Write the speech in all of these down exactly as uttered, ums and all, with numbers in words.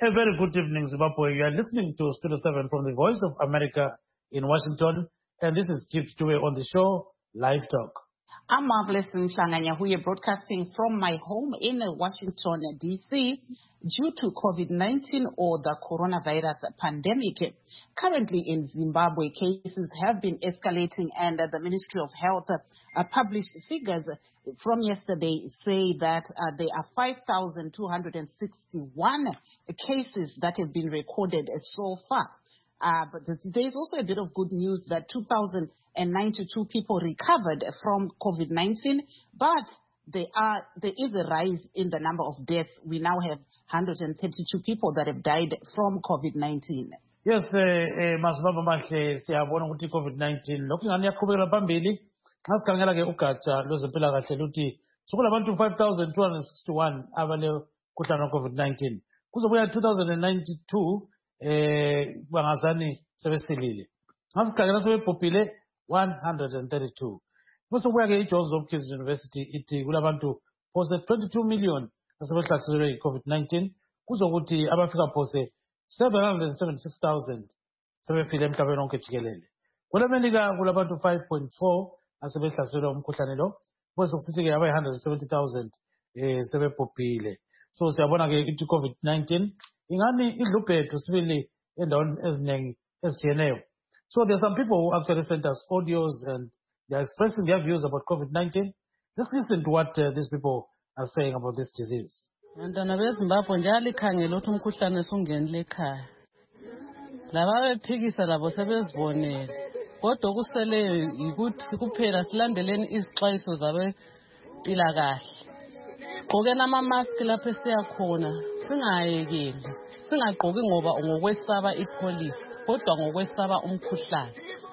A very good evening, Zimbabwe. You are listening to Studio seven from the Voice of America in Washington, and this is Gift Dube on the show, Live Talk. I'm Marvelous Mhlanganya, who are broadcasting from my home in Washington, D C, due to COVID nineteen or the coronavirus pandemic. Currently in Zimbabwe, cases have been escalating, and the Ministry of Health uh, published figures from yesterday say that uh, there are five thousand two hundred sixty-one cases that have been recorded so far. Uh, but there is also a bit of good news that two thousand ninety-two people recovered from COVID nineteen, but there are there is a rise in the number of deaths. We now have one hundred thirty-two people that have died from COVID nineteen. Yes, masibaba mahle siyabona ukuthi COVID nineteen lokhu ngani yaqhubekela phambili. Ngasikhangela ke ugatsha lwezempilakahle luthi sokulabantu five thousand two hundred sixty-one abale kuhlana COVID nineteen. Kuzobuya two thousand ninety-two eh bangazani sebesilile. Ngasikhangela sebebhubhile one hundred thirty-two. Bese kuya ke iJohns Hopkins University ithi kulabantu phose twenty-two million asebehlaselwe yi-COVID nineteen. Kuzokuthi abafika phose seven hundred seventy-six thousand sebefile emhlabeni wonke jikelele. KweleMelika kulabantu five point four asebehlaselwe umkhuhlane lo. Bese kusithi ke aba one hundred seventy thousand eh sebebhubhile. So siyabona ke ithi COVID nineteen ingani idlubhethu sibili endaweni eziningi ezitshiyeneyo. So there are some people who actually sent us audios and they are expressing their views about COVID nineteen. Let's listen to what uh, these people are saying about this disease. Ndana beZimbabwe njalo ikhangela ukuthi umkhuhlane sungenile ekhaya. Laba bephikisa labo sebezibonele. Kodwa kuseleyo ukuthi kuphela silandeleni izixwayiso zabempilakahle. Sigqokeni ama-mask lapho esiyakhona, singayekeli. Singagqoki ngoba ngokwesaba ipolice, kodwa ngokwesaba umkhuhlane.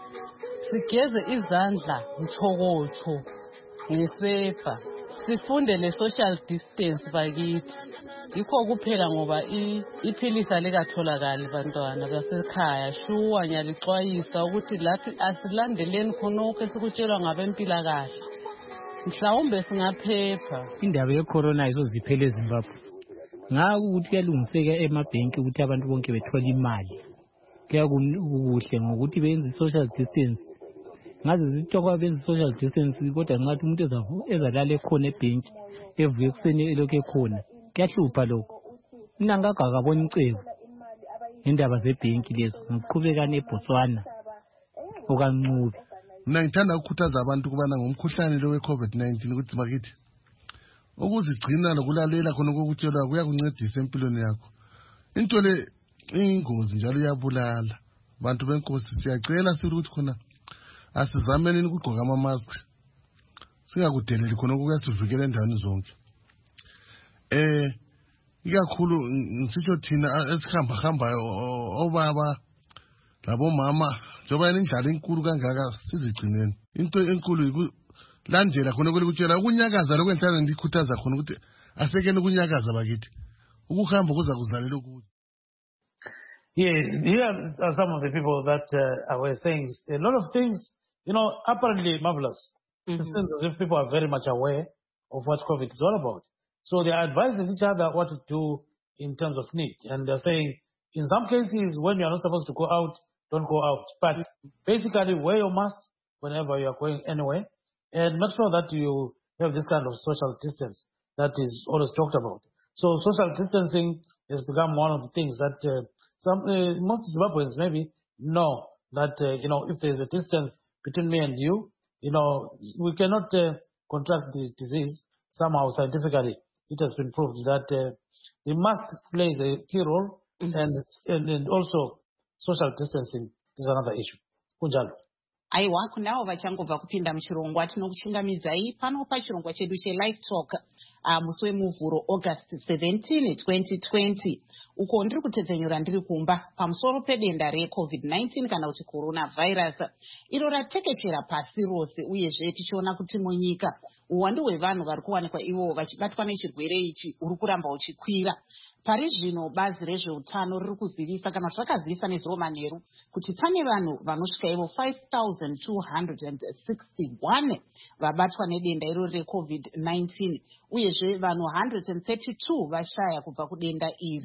Sigeze izandla mthokotsho ngesepa. Sifunde le social distance bakithi. Yikho kuphela ngoba iphilisa likatholakali bantwana basekhaya. Shuwa ngiyalixwayisa ukuthi lathi asilandeleni khonokho esikutshelwa ngabempilakahle. Mhlawumbe singaphepha. Indaba ye-corona izoziphele eZimbabwe. Ngaku ukuthi kuyalungiseka emabhenki ukuthi abantu bonke bethola imali. Kuyakuhle ngokuthi benze social distance. Ngaze zitshokwa benze social distance kodwa ngathi umuntu ezalala ekhona ebhenki evuye kuseni elokho ekhona. Kuyahlupha lokho. Mina ngaka akabona icebo indaba zebhenki lezo ngiqhubekana eBotswana okaNcube. Mina ngithanda ukukhuthaza abantu kubana ngomkhuhlane lo we-COVID nineteen ukuthi bakithi ukuzigcina lokulalela khona kokutshelwa kuyakuncedisa empilweni yakho. Into le ingozi njalo iyabulala. Abantu benkosi siyacela sithi ukuthi khona asizameneni ukugqoka ama-masks. Singakudeleli khona ukuyasivikela endaweni zonke. Eh ikakhulu ngisitsho thina esikhamba hambayo obaba labo mama njoba indlala enkulu kangaka sizigcineni. Into enkulu ikulandela khona kwelukutshela ukunyakaza lokwenhlala ndikhuthaza khona ukuthi asekene ukunyakaza bakithi. Ukuhamba kuza kuzalela ukuthi. Yes, here are some of the people that uh, were saying a lot of things, you know, apparently marvelous. Mm-hmm. It seems as if people are very much aware of what COVID is all about. So they are advising each other what to do in terms of need. And they're saying, in some cases, when you're not supposed to go out, don't go out. But mm-hmm. basically, wear your mask whenever you are going anywhere. And make sure that you have this kind of social distance that is always talked about. So social distancing has become one of the things that uh, some uh, most Zimbabweans maybe know that, uh, you know, if there's a distance between me and you, you know, we cannot uh, contract the disease somehow scientifically. It has been proved that uh, the mask plays a key role, mm-hmm. and, and and also social distancing is another issue. Kunjalo. Aiwa kunao vachangobva kupinda muchirongwa tinokuchingamidzai pano pachirongwa chedu cheLive Talk uh, musi wemuvhuro August seventeenth twenty twenty. Uko ndiri kutedzenyura ndiri kumba pamusoro pedenda reCovid nineteen kana kuti coronavirus iro ratekeshera pasi rose, uyezve tichiona kuti munyika uwandu hwevanhu vari kuwanikwa ivo vachibatwa nechirwere ichi uri kuramba uchikwira. Pari zvino bazi rezveutano riri kuzivisa kana zvakazivisa nezuro manheru kuti pane vanhu vanosvika ivo five thousand two hundred sixty-one vabatwa nedenda iro reCovid nineteen, uyezve vanhu one hundred thirty-two vashaya kubva kudenda iri.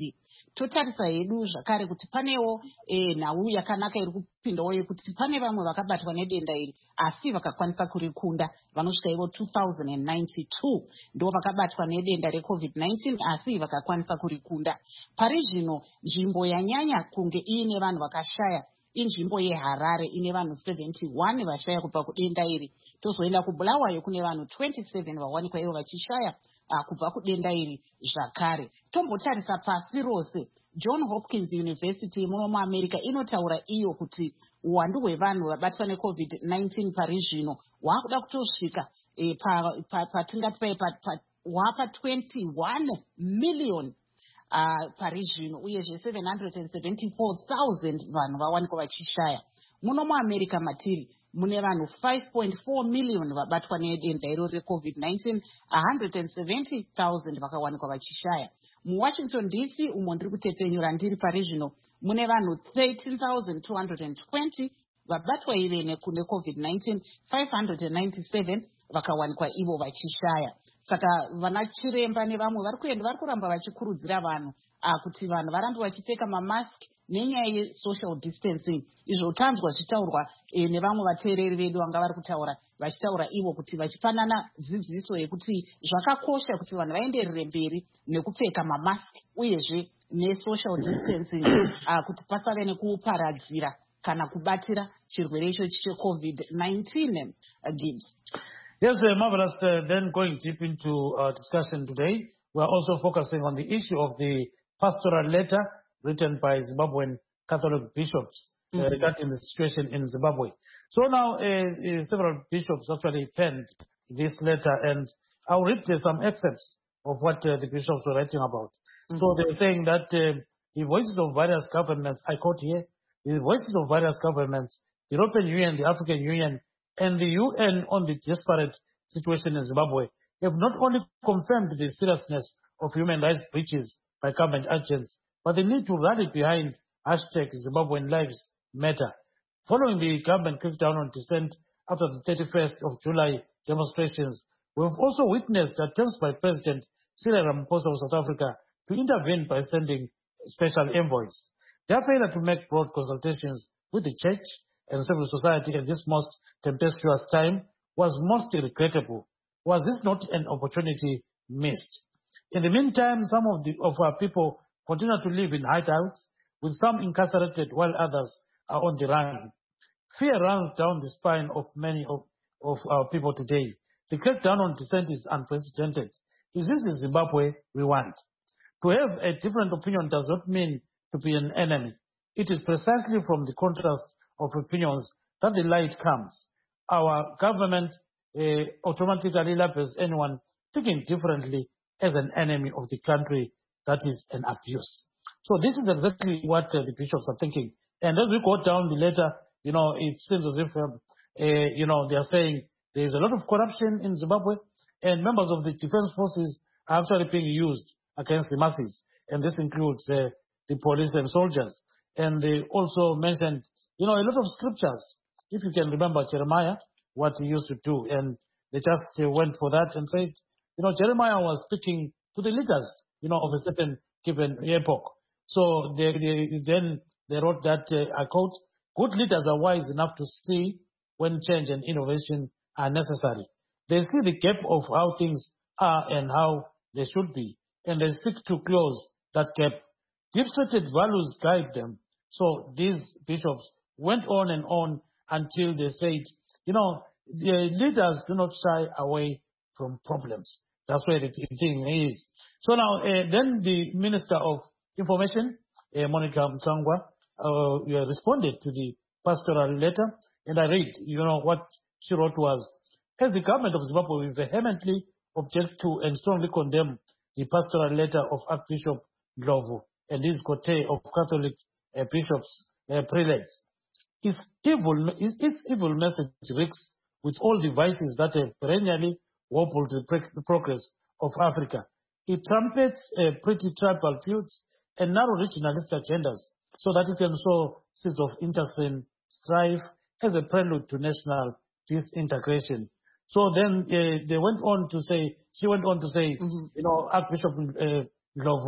totarisa hedu zvakare kuti panewo eh, nhau yakanaka iri kupindawo yekuti pane vamwe vakabatwa nedenda iri asi vakakwanisa kurikunda vanosvika ivo two thousand ninety-two ndo vakabatwa nedenda recovid nineteen asi vakakwanisa kurikunda. Pari zvino nzvimbo yanyanya kunge iine vanhu vakashaya inzvimbo yeHarare ine vanhu seventy-one vashaya kubva kudenda iri. Tozoenda kuBulawayo kune vanhu twenty-seven vawanikwa ivo vachishaya uh, kubva kudenda iri zvakare. Tombotarisa pasi rose John Hopkins University muno muAmerica inotaura iyo kuti uwandu hwevanhu vabatwa necovid nineteen pari zvino hwakuda kutosvika eh, patingati pa, pa, pa, wapa twenty-one million Uh, pari zvino uyezve seven hundred seventy-four thousand vanhu vawanikwa vachishaya. Muno muAmerica matiri mune vanhu five point four million vabatwa nedenda iro recovid nineteen, one hundred seventy thousand vakawanikwa vachishaya. MuWashington D C umo ndiri kutepenyura ndiri pari zvino mune vanhu thirteen thousand two hundred twenty vabatwa ive necovid nineteen, five hundred ninety-seven vakawanikwa ivo vachishaya. Saka vana chiremba nevamwe vari kuenda vari kuramba vachikurudzira vanhu uh, kuti vanhu varambe vachipfeka mamask nenyaya yesocial distancing. Izvo tanzwa zvitaurwa eh, nevamwe vateereri vedu vanga vari kutaura vachitaura ivo kuti vachipanana dzidziso yekuti zvakakosha kuti vanhu vaenderere mberi nekupfeka mamask uyezve nesocial distancing uh, kuti pasave nekuparadzira kana kubatira chirwere ichochi checovid nineteen. uh, Gibbs. Yes, uh, marvelous. Uh, then going deep into our discussion today, we are also focusing on the issue of the pastoral letter written by Zimbabwean Catholic bishops mm-hmm. uh, regarding the situation in Zimbabwe. So now uh, uh, several bishops actually penned this letter, and I'll read uh, some excerpts of what uh, the bishops were writing about. Mm-hmm. So they were saying that uh, the voices of various governments, I quote here, the voices of various governments, the European Union, the African Union, and the U N on the disparate situation in Zimbabwe have not only confirmed the seriousness of human rights breaches by government agents, but they need to rally behind hashtag Zimbabwean Lives Matter. Following the government crackdown on dissent after the thirty-first of July demonstrations, we have also witnessed attempts by President Cyril Ramaphosa of South Africa to intervene by sending special envoys. Their failure to make broad consultations with the church and civil society at this most tempestuous time was most regrettable. Was this not an opportunity missed? In the meantime, some of, the, of our people continue to live in hideouts, with some incarcerated while others are on the run. Fear runs down the spine of many of, of our people today. The crackdown on dissent is unprecedented. Is this the Zimbabwe we want? To have a different opinion does not mean to be an enemy. It is precisely from the contrast of opinions that the light comes. Our government uh, automatically labels anyone thinking differently as an enemy of the country. That is an abuse. So this is exactly what uh, the bishops are thinking. And as we go down the letter, you know, it seems as if, um, uh, you know, they are saying there is a lot of corruption in Zimbabwe, and members of the defense forces are actually being used against the masses. And this includes uh, the police and soldiers. And they also mentioned, you know, a lot of scriptures. If you can remember Jeremiah, what he used to do. And they just uh, went for that and said, you know, Jeremiah was speaking to the leaders, you know, of a certain given epoch. So they, they, then they wrote that, uh, I quote, good leaders are wise enough to see when change and innovation are necessary. They see the gap of how things are and how they should be, and they seek to close that gap. Deep-seated values guide them. So these bishops went on and on until they said, you know, the leaders do not shy away from problems. That's where the thing is. So now, uh, then the Minister of Information, uh, Monica Mtsangwa, uh, responded to the pastoral letter, and I read, you know, what she wrote was, as the government of Zimbabwe, we vehemently object to and strongly condemn the pastoral letter of Archbishop Ndlovu and his cote of Catholic uh, bishops, uh, prelates. Its evil, its, its evil message reeks with all the vices that have perennially wobbled the pre- progress of Africa. It trumpets uh, pretty tribal feuds and narrow regionalist agendas so that it can sow seeds of intestine strife as a prelude to national disintegration. So then uh, they went on to say, she went on to say, mm-hmm. you know, Archbishop uh, Ndlovu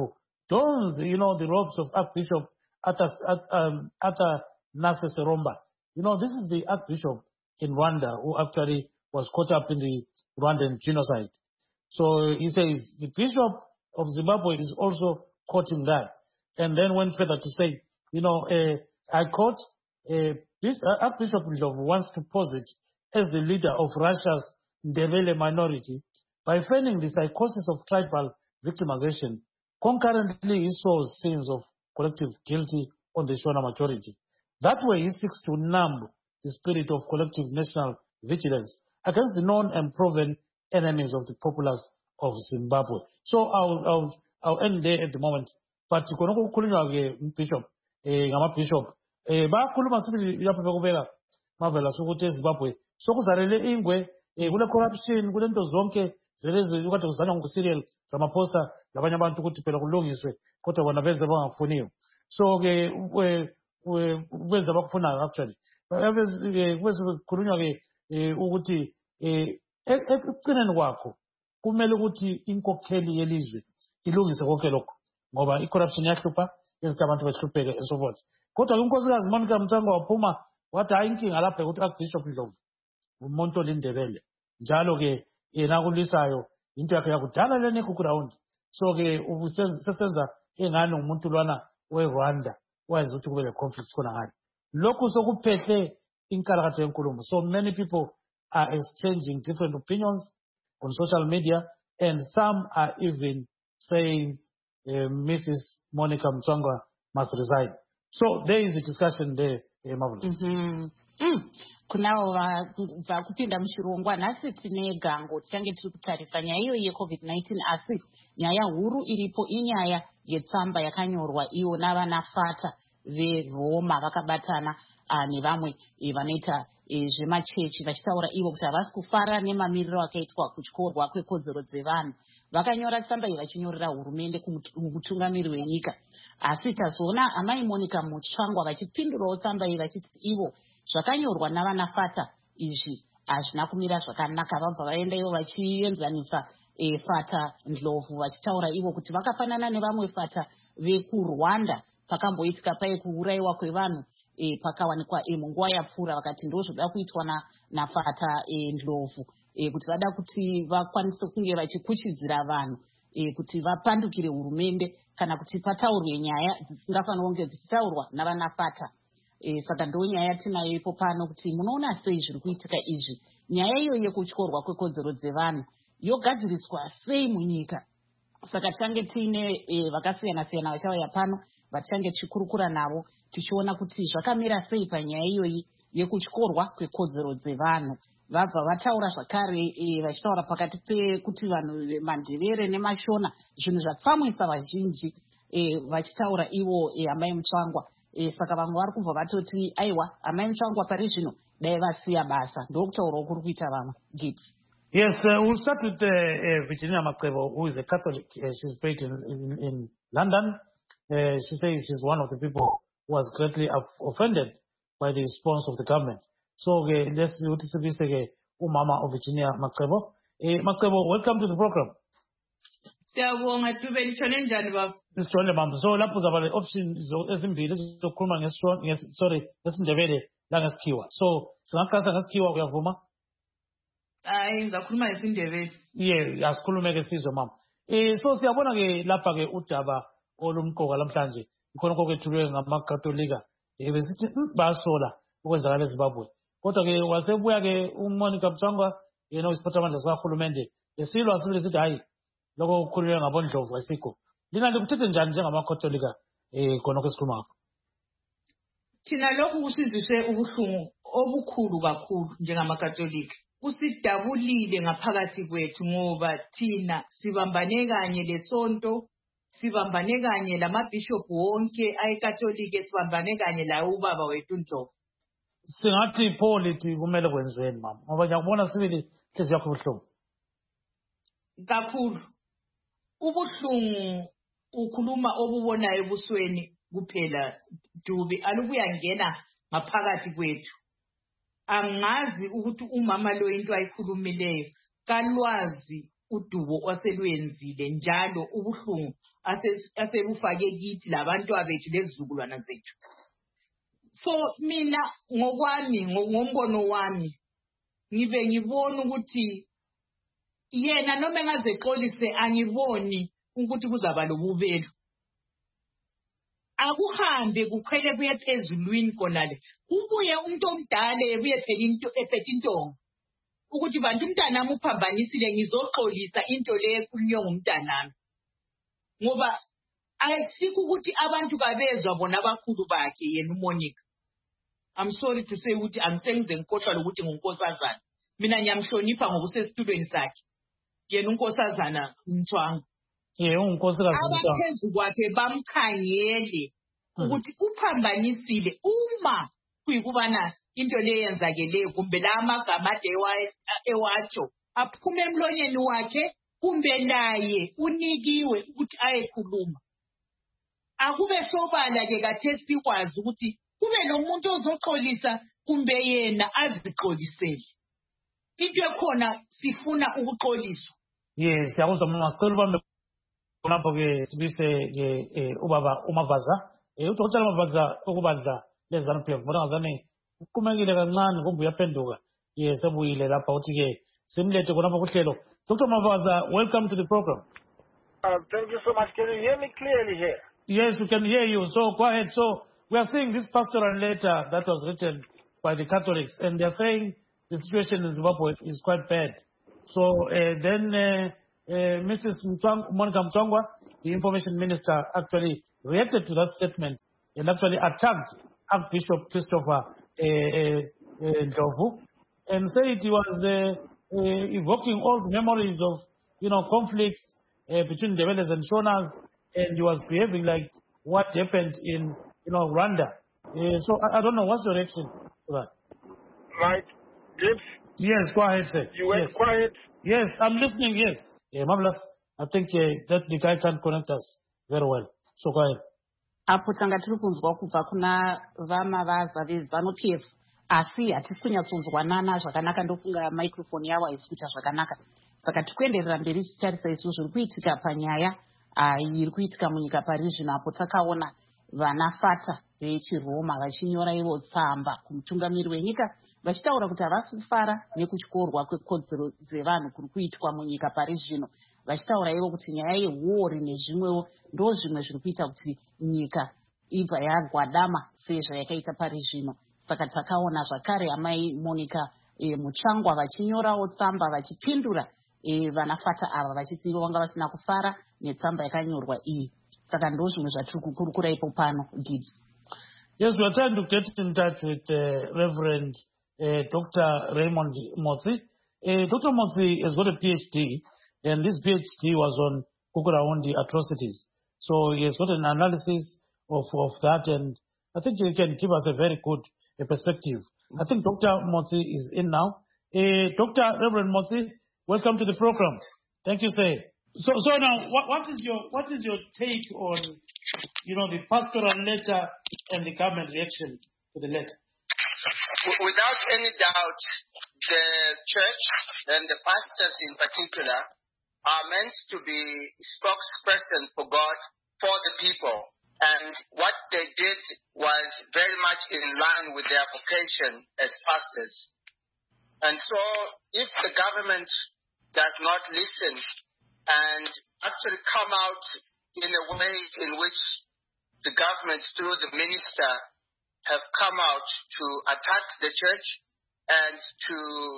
dons, you know, the robes of Archbishop Arthur, um, Arthur Nase Seromba. You know, this is the Archbishop in Rwanda who actually was caught up in the Rwandan genocide. So he says the Bishop of Zimbabwe is also caught in that. And then went further to say, you know, uh, I quote, uh, this, uh, Archbishop Ndlovu wants to pose it as the leader of Russia's Ndebele minority by feigning the psychosis of tribal victimization. Concurrently, he sows scenes of collective guilty on the Shona majority. That way, he seeks to numb the spirit of collective national vigilance against the known and proven enemies of the populace of Zimbabwe. So I'll, I'll, I'll end there at the moment. But kono kukhulunywa ke Bishop, eh, ngama Bishop, eh, bakhuluma sibili lapho bekubeka mavela sokuthi eZimbabwe sokuzalele ingwe, eh, kule corruption, kule nto zonke zelezi ukade kuzanywa ngokuserial Ramaphosa labanye abantu ukuthi phela kulungiswe kodwa bona benze bangafuniyo. So ke benza bakufunayo actually. Bese kukhulunywa ke ukuthi ekugcineni kwakho kumele ukuthi inkokheli yelizwe ilungise konke lokho ngoba icorruption yahlupha ezithi abantu behlupheke and so forth. Kodwa unkosikazi Monica Mtsangwa waphuma wathi hayi inkinga lapha ukuthi Archbishop Ndlovu umuntu olindebele njalo ke yena kulisayo into yakhe yakudala lene ku ground. So ke ubusenza engani umuntu lwana weRwanda wazi ukuthi kube le conflict khona ngani. Lokhu sokuphehle inkalakatha yenkulumo. So many people are exchanging different opinions on social media, and some are even saying uh, Missus Monica Mtsangwa must resign. So there is a discussion there, uh, Marvelous. Mm-hmm. Mm. Kunawo vakupinda muchirongwa nhasi tine gango tichange tiri kutarisa nyaya iyo yecovid nineteen asi nyaya huru iripo inyaya yetsamba yakanyorwa iyo navana fata veRoma vakabatana uh, nevamwe eh, vanoita eh, zvemachechi vachitaura ivo kuti havasi kufara nemamiriro akaitwa kutyorwa kwekodzero dzevanhu. Vakanyora tsamba iyi vachinyorera hurumende kumutungamiri wenyika, asi tazoona amai Monica Mtsangwa vachipindurawo tsamba iyi vachiti ivo zvakanyorwa navana fata izvi hazvina kumira zvakanaka. Vabva vaenda ivo vachienzanisa e, fata Ndlovu vachitaura ivo kuti vakafanana nevamwe fata vekuRwanda pakamboitika pai kuurayiwa kwevanhu e, pakawanikwa e, munguva yapfuura. Vakati ndozvoda kuitwa na, nafata e, Ndlovu e, kuti vada kuti vakwanise kunge vachikuchidzira vanhu e, kuti vapandukire hurumende kana kuti pataurwe nyaya dzisingafanira kunge dzichitaurwa navana fata. E, saka ndo nyaya tinayo ipo pano kuti munoona sei zviri kuitika izvi. Nyaya iyo yekutyorwa kwekodzero dzevanhu yogadziriswa sei munyika. Saka tichange tiine e, vakasiyana siyana vachauya pano vatichange tichikurukura navo tichiona kuti zvakamira sei panyaya iyoyi yekutyorwa kwekodzero dzevanhu. Vabva vataura zvakare e, vachitaura pakati pekuti vanhu mandevere nemashona zvinhu zvapfamwisa vazhinji e, vachitaura ivo e, amai Mtsangwa. E, saka vamwe vari kubva vatoti aiwa amai Mtsangwa pari zvino dai vasiya basa. Ndokutaurawo kuri kuita vamwe Gits. Yes, uh, we'll start with uh, uh, Virginia Makrebo, who is a Catholic. Uh, she's based in, in, in London. Uh, she says she's one of the people who was greatly offended by the response of the government. So uh, let's see what is the Umama of Virginia Makrebo. Uh, Makrebo, welcome to the program. Siyabonga Dube lishone njani baba? Sishone mama. So lapho zaba le option ezimbili zokukhuluma ngesishona sorry ngesindebele la ngesikhiwa. So singaqasa ngesikhiwa uyavuma? Hayi ngizakhuluma ngesindebele. Yeah, asikhulume ke sizwe mama. Eh so siyabona ke lapha ke udaba olumqoka namhlanje. Ikhona kokwethulwe ngamakatolika. Eh besithi basola ukwenzakala eZimbabwe. Kodwa ke wasebuya ke uMonica Mtsangwa yena usiphathamandla sakahulumende. Esilwa sibili sithi hayi lokho kukhulunywa ngabondlovu asikho. Lina likuthethe njani njengamakatolika eh khona kwesikhuluma ngakho? Thina lokhu kusizwise ubuhlungu obukhulu kakhulu njengamakatolika. Kusidabulile ngaphakathi kwethu ngoba thina sibambane kanye lesonto, sibambane kanye lamabishop wonke ayekatolika, sibambane kanye la ubaba wethu Ndlovu. Singathi politi kumele kwenziweni mama ngoba ngiyakubona sibili hlezi yakho ubuhlungu kakhulu. Ubuhlungu ukhuluma obubonayo ebusweni kuphela Dube, alubuyangena ngaphakathi kwethu. Angazi ukuthi umama lo into ayikhulumileyo kalwazi udubo oselwenzile njalo ubuhlungu aselufake kithi labantu abethu lezizukulwana zethu. So mina ngokwami ngombono wami ngibe ngibona ukuthi yena noma engazexolise angiboni ukuthi kuzaba lobubelo. Akuhambe kukhwele kuye phezulwini konale. Ubuye umuntu omdala ebuye phela into ephethe intonga. Ukuthi bantu umntanami uphambanisile ngizoxolisa into le ekhulunywe ngumntanami. Ngoba ayisikho ukuthi abantu kabezwa bona abakhulu bakhe yena uMonica. I'm sorry to say ukuthi angisengize ngikhohlwa lokuthi ngunkosazana. Mina ngiyamhlonipha ngokusesitulweni sakhe. Yena unkosazana Mthwanga. Yeah, unkosikazi Mthwanga. Abaphezu kwakhe bamkhangele ukuthi uphambanisile uma kuyikubana into le yenzakeleyo kumbe la amagama ade ewatsho aphume emlonyeni wakhe kumbe naye unikiwe ukuthi ayekhuluma. Akube sobala ke kathesi sikwazi ukuthi kube nomuntu ozoxolisa kumbe yena azixolisele. Into ekhona sifuna ukuxoliswa. Yes, siyakuzwa mama sicela ubambe lapho ke sibise ke ubaba uMavaza. Eh uDokotela Mavaza okubandla lezanu P F bona ngazane uqhumekile kancane kumbe uyaphenduka. Yes, ebuyile lapha uthi ke simlethe khona kuhlelo. Doctor Mavaza, welcome to the program. Uh, thank you so much. Can you hear me clearly here? Yes, we can hear you. So go ahead. So we are seeing this pastoral letter that was written by the Catholics, and they are saying the situation in Zimbabwe is quite bad. So uh, then uh, uh, Missus Mtwang, Monica Mtwangwa, the information minister, actually reacted to that statement and actually attacked Archbishop Christopher uh, uh, uh, Ndlovu and said he was uh, uh, evoking old memories of, you know, conflicts uh, between the Velas and Shonas, and he was behaving like what happened in, you know, Rwanda. Uh, so I, I don't know, what's your reaction to that? Right. Gibbs? Yes, go ahead, sir. You went yes. quiet? Yes, I'm listening, yes. Yeah, marvelous. I think uh, that the guy can connect us very well. So go ahead. Apo tanga tiri kunzwa kubva kuna vaMavaza vezanu P F asi hatisi kunyatsonzwanana zvakanaka ndofunga microphone yavo haisi kuita zvakanaka saka tikuenderera mberi tichitarisa izvo zviri kuitika panyaya iri kuitika munyika pari zvino apo takaona vanafata vechiroma vachinyora ivo tsamba kumutungamiri wenyika vachitaura kuti havasi kufara nekutyorwa kwekodzero dzevanhu kuri kuitwa munyika pari zvino vachitaura ivo kuti nyaya yehori nezvimwewo ndo zvimwe zviri kuita kuti nyika ibva yagwadama sezvayakaita pari zvino saka takaona zvakare amai Monica e, Mutsvangwa vachinyorawo tsamba vachipindura e, vanafata ava vachiti vanga vasina kufara netsamba yakanyorwa iyi saka ndo zvimwe zvatiri kukurukura ipo pano. Gibbs. Yes, we are trying to get in touch with uh, Reverend uh, Doctor Raymond Motsi. Uh, Doctor Motsi has got a P H D, and this P H D was on Kukuraundi atrocities. So he has got an analysis of, of that, and I think he can give us a very good uh, perspective. I think Doctor Motsi is in now. Uh, Doctor Reverend Motsi, welcome to the program. Thank you, sir. So, so now, what, what is your what is your take on, you know, the pastoral letter and the government reaction to the letter? Without any doubt, the church and the pastors in particular are meant to be spokesperson for God, for the people. And what they did was very much in line with their vocation as pastors. And so if the government does not listen and actually come out in a way in which the government through the minister have come out to attack the church and to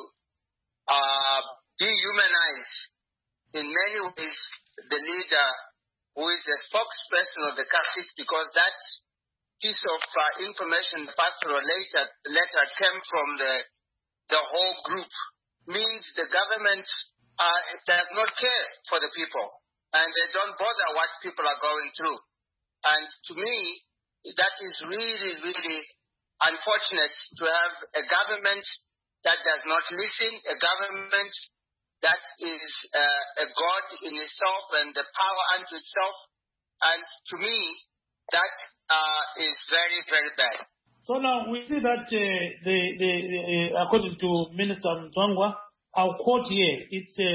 uh, dehumanize in many ways the leader who is the spokesperson of the Catholic, because that piece of uh, information, the pastoral letter, letter came from the, the whole group, means the government uh, does not care for the people and they don't bother what people are going through. And to me, that is really, really unfortunate to have a government that does not listen, a government that is uh, a God in itself and the power unto itself. And to me, that uh, is very, very bad. So now we see that uh, the, the, uh, according to Minister Mtwangwa, our quote here, it's uh,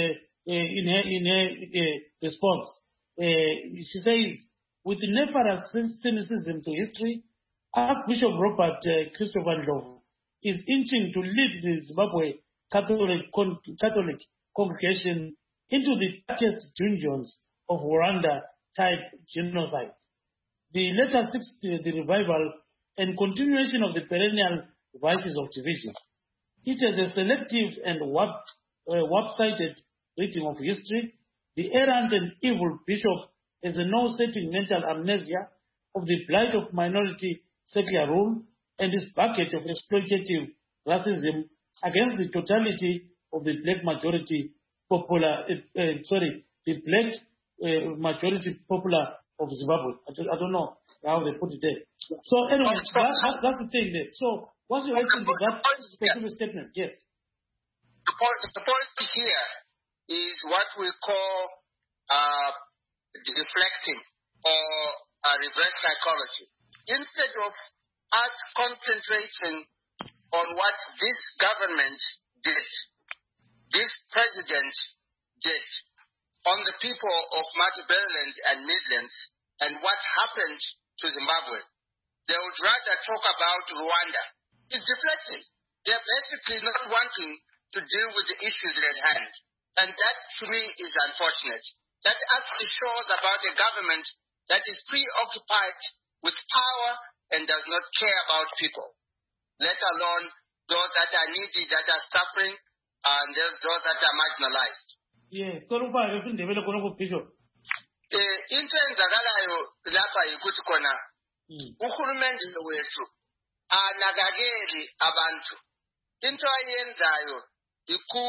in her, in her uh, response. Uh, she says, with nefarious cynicism to history, Archbishop Robert uh, Christopher Ndlovu is inching to lead the Zimbabwe Catholic, con- Catholic congregation into the darkest dungeons of Rwanda-type genocide. The letter seeks the, the revival and continuation of the perennial vices of division. It is a selective and warp, uh, warp-sided reading of history. The errant and evil bishop has a no-setting mental amnesia of the blight of minority secular rule and his bucket of exploitative racism against the totality of the black majority popular, uh, uh, sorry, the black uh, majority popular of Zimbabwe. I don't, I don't know how they put it there. So anyway, that, that, that's the thing there. So what's your reaction to that specific statement? Yes. The point, the point here is what we call uh, deflecting or uh, reverse psychology. Instead of us concentrating on what this government did, this president did, on the people of Matabeleland and Midlands and what happened to Zimbabwe, they would rather talk about Rwanda. It's deflecting. They're basically not wanting to deal with the issues at hand. And that, to me, is unfortunate. That actually shows about a government that is preoccupied with power and does not care about people, let alone those that are needy, that are suffering, and those that are marginalized. Yes, Tolupa, you think develop one bishop. Eh, into enzakalayo lapha yikuthi khona uhulumende wethu anakakeli abantu. Into ayenzayo iku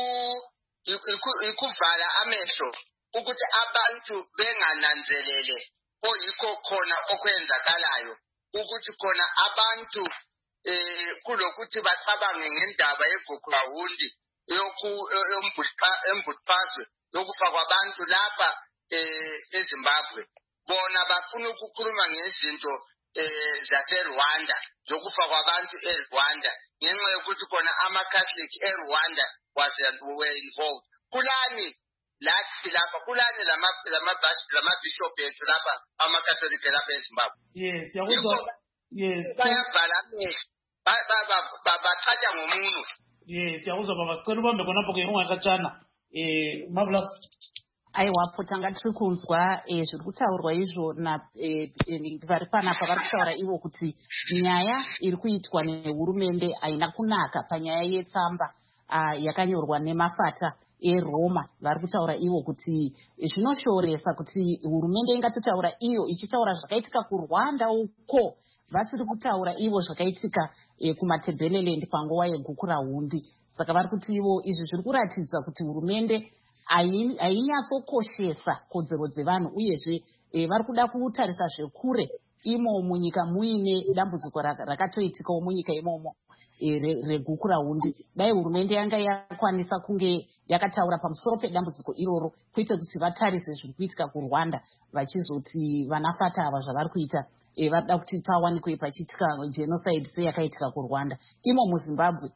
ikuvala amehlo ukuthi abantu bengananzelele oyikho khona okwenzakalayo ukuthi khona abantu eh kulokuthi bacabange ngendaba yeGugurawundi yoku embutphazwe yokufa kwabantu lapha eh eZimbabwe bona bafuna ukukhuluma ngezinto eh zaseRwanda zokufa kwabantu eRwanda ngenxa yokuthi khona ama-Catholic eRwanda was were involved. Kulani lathi lapha kulani lama lama lama bishop ethu lapha ama-Catholic lapha eZimbabwe. Yes, yakuzwa. Yes. Bayavala ba bachaja ngomuno. Yes, yakuzwa baba. Cela ubambe khonapho ke ungakatshana. Eh Marvelous. Aiwa potanga tiri kunzwa zviri kutaurwa izvo vari panapa vari kutaura ivo kuti nyaya iri kuitwa nehurumende haina kunaka panyaya yetsamba yakanyorwa nemafata eRoma. Vari kutaura ivo kuti zvinoshoresa kuti hurumende ingatotaura iyo ichitaura zvakaitika kuRwanda uko vasiri kutaura ivo zvakaitika kuMatabeleland panguva yeGukurawundi. Saka vari kuti ivo izvi zviri kuratidza kuti hurumende ainyatsokoshesa kodzero dzevanhu uyezve vari kuda kutarisa zvekure imo munyika muine dambudziko rakatoitikawo munyika imomo reGukurawundi. Dai hurumende yanga yakwanisa kunge yakataura pamusoro pedambudziko iroro kuite kuti vatarise zviri kuitika kuRwanda vachizoti vanafata ava zvavari kuita varida kuti pawanikwe pachiitika genocide seyakaitika kuRwanda. Imo muZimbabwe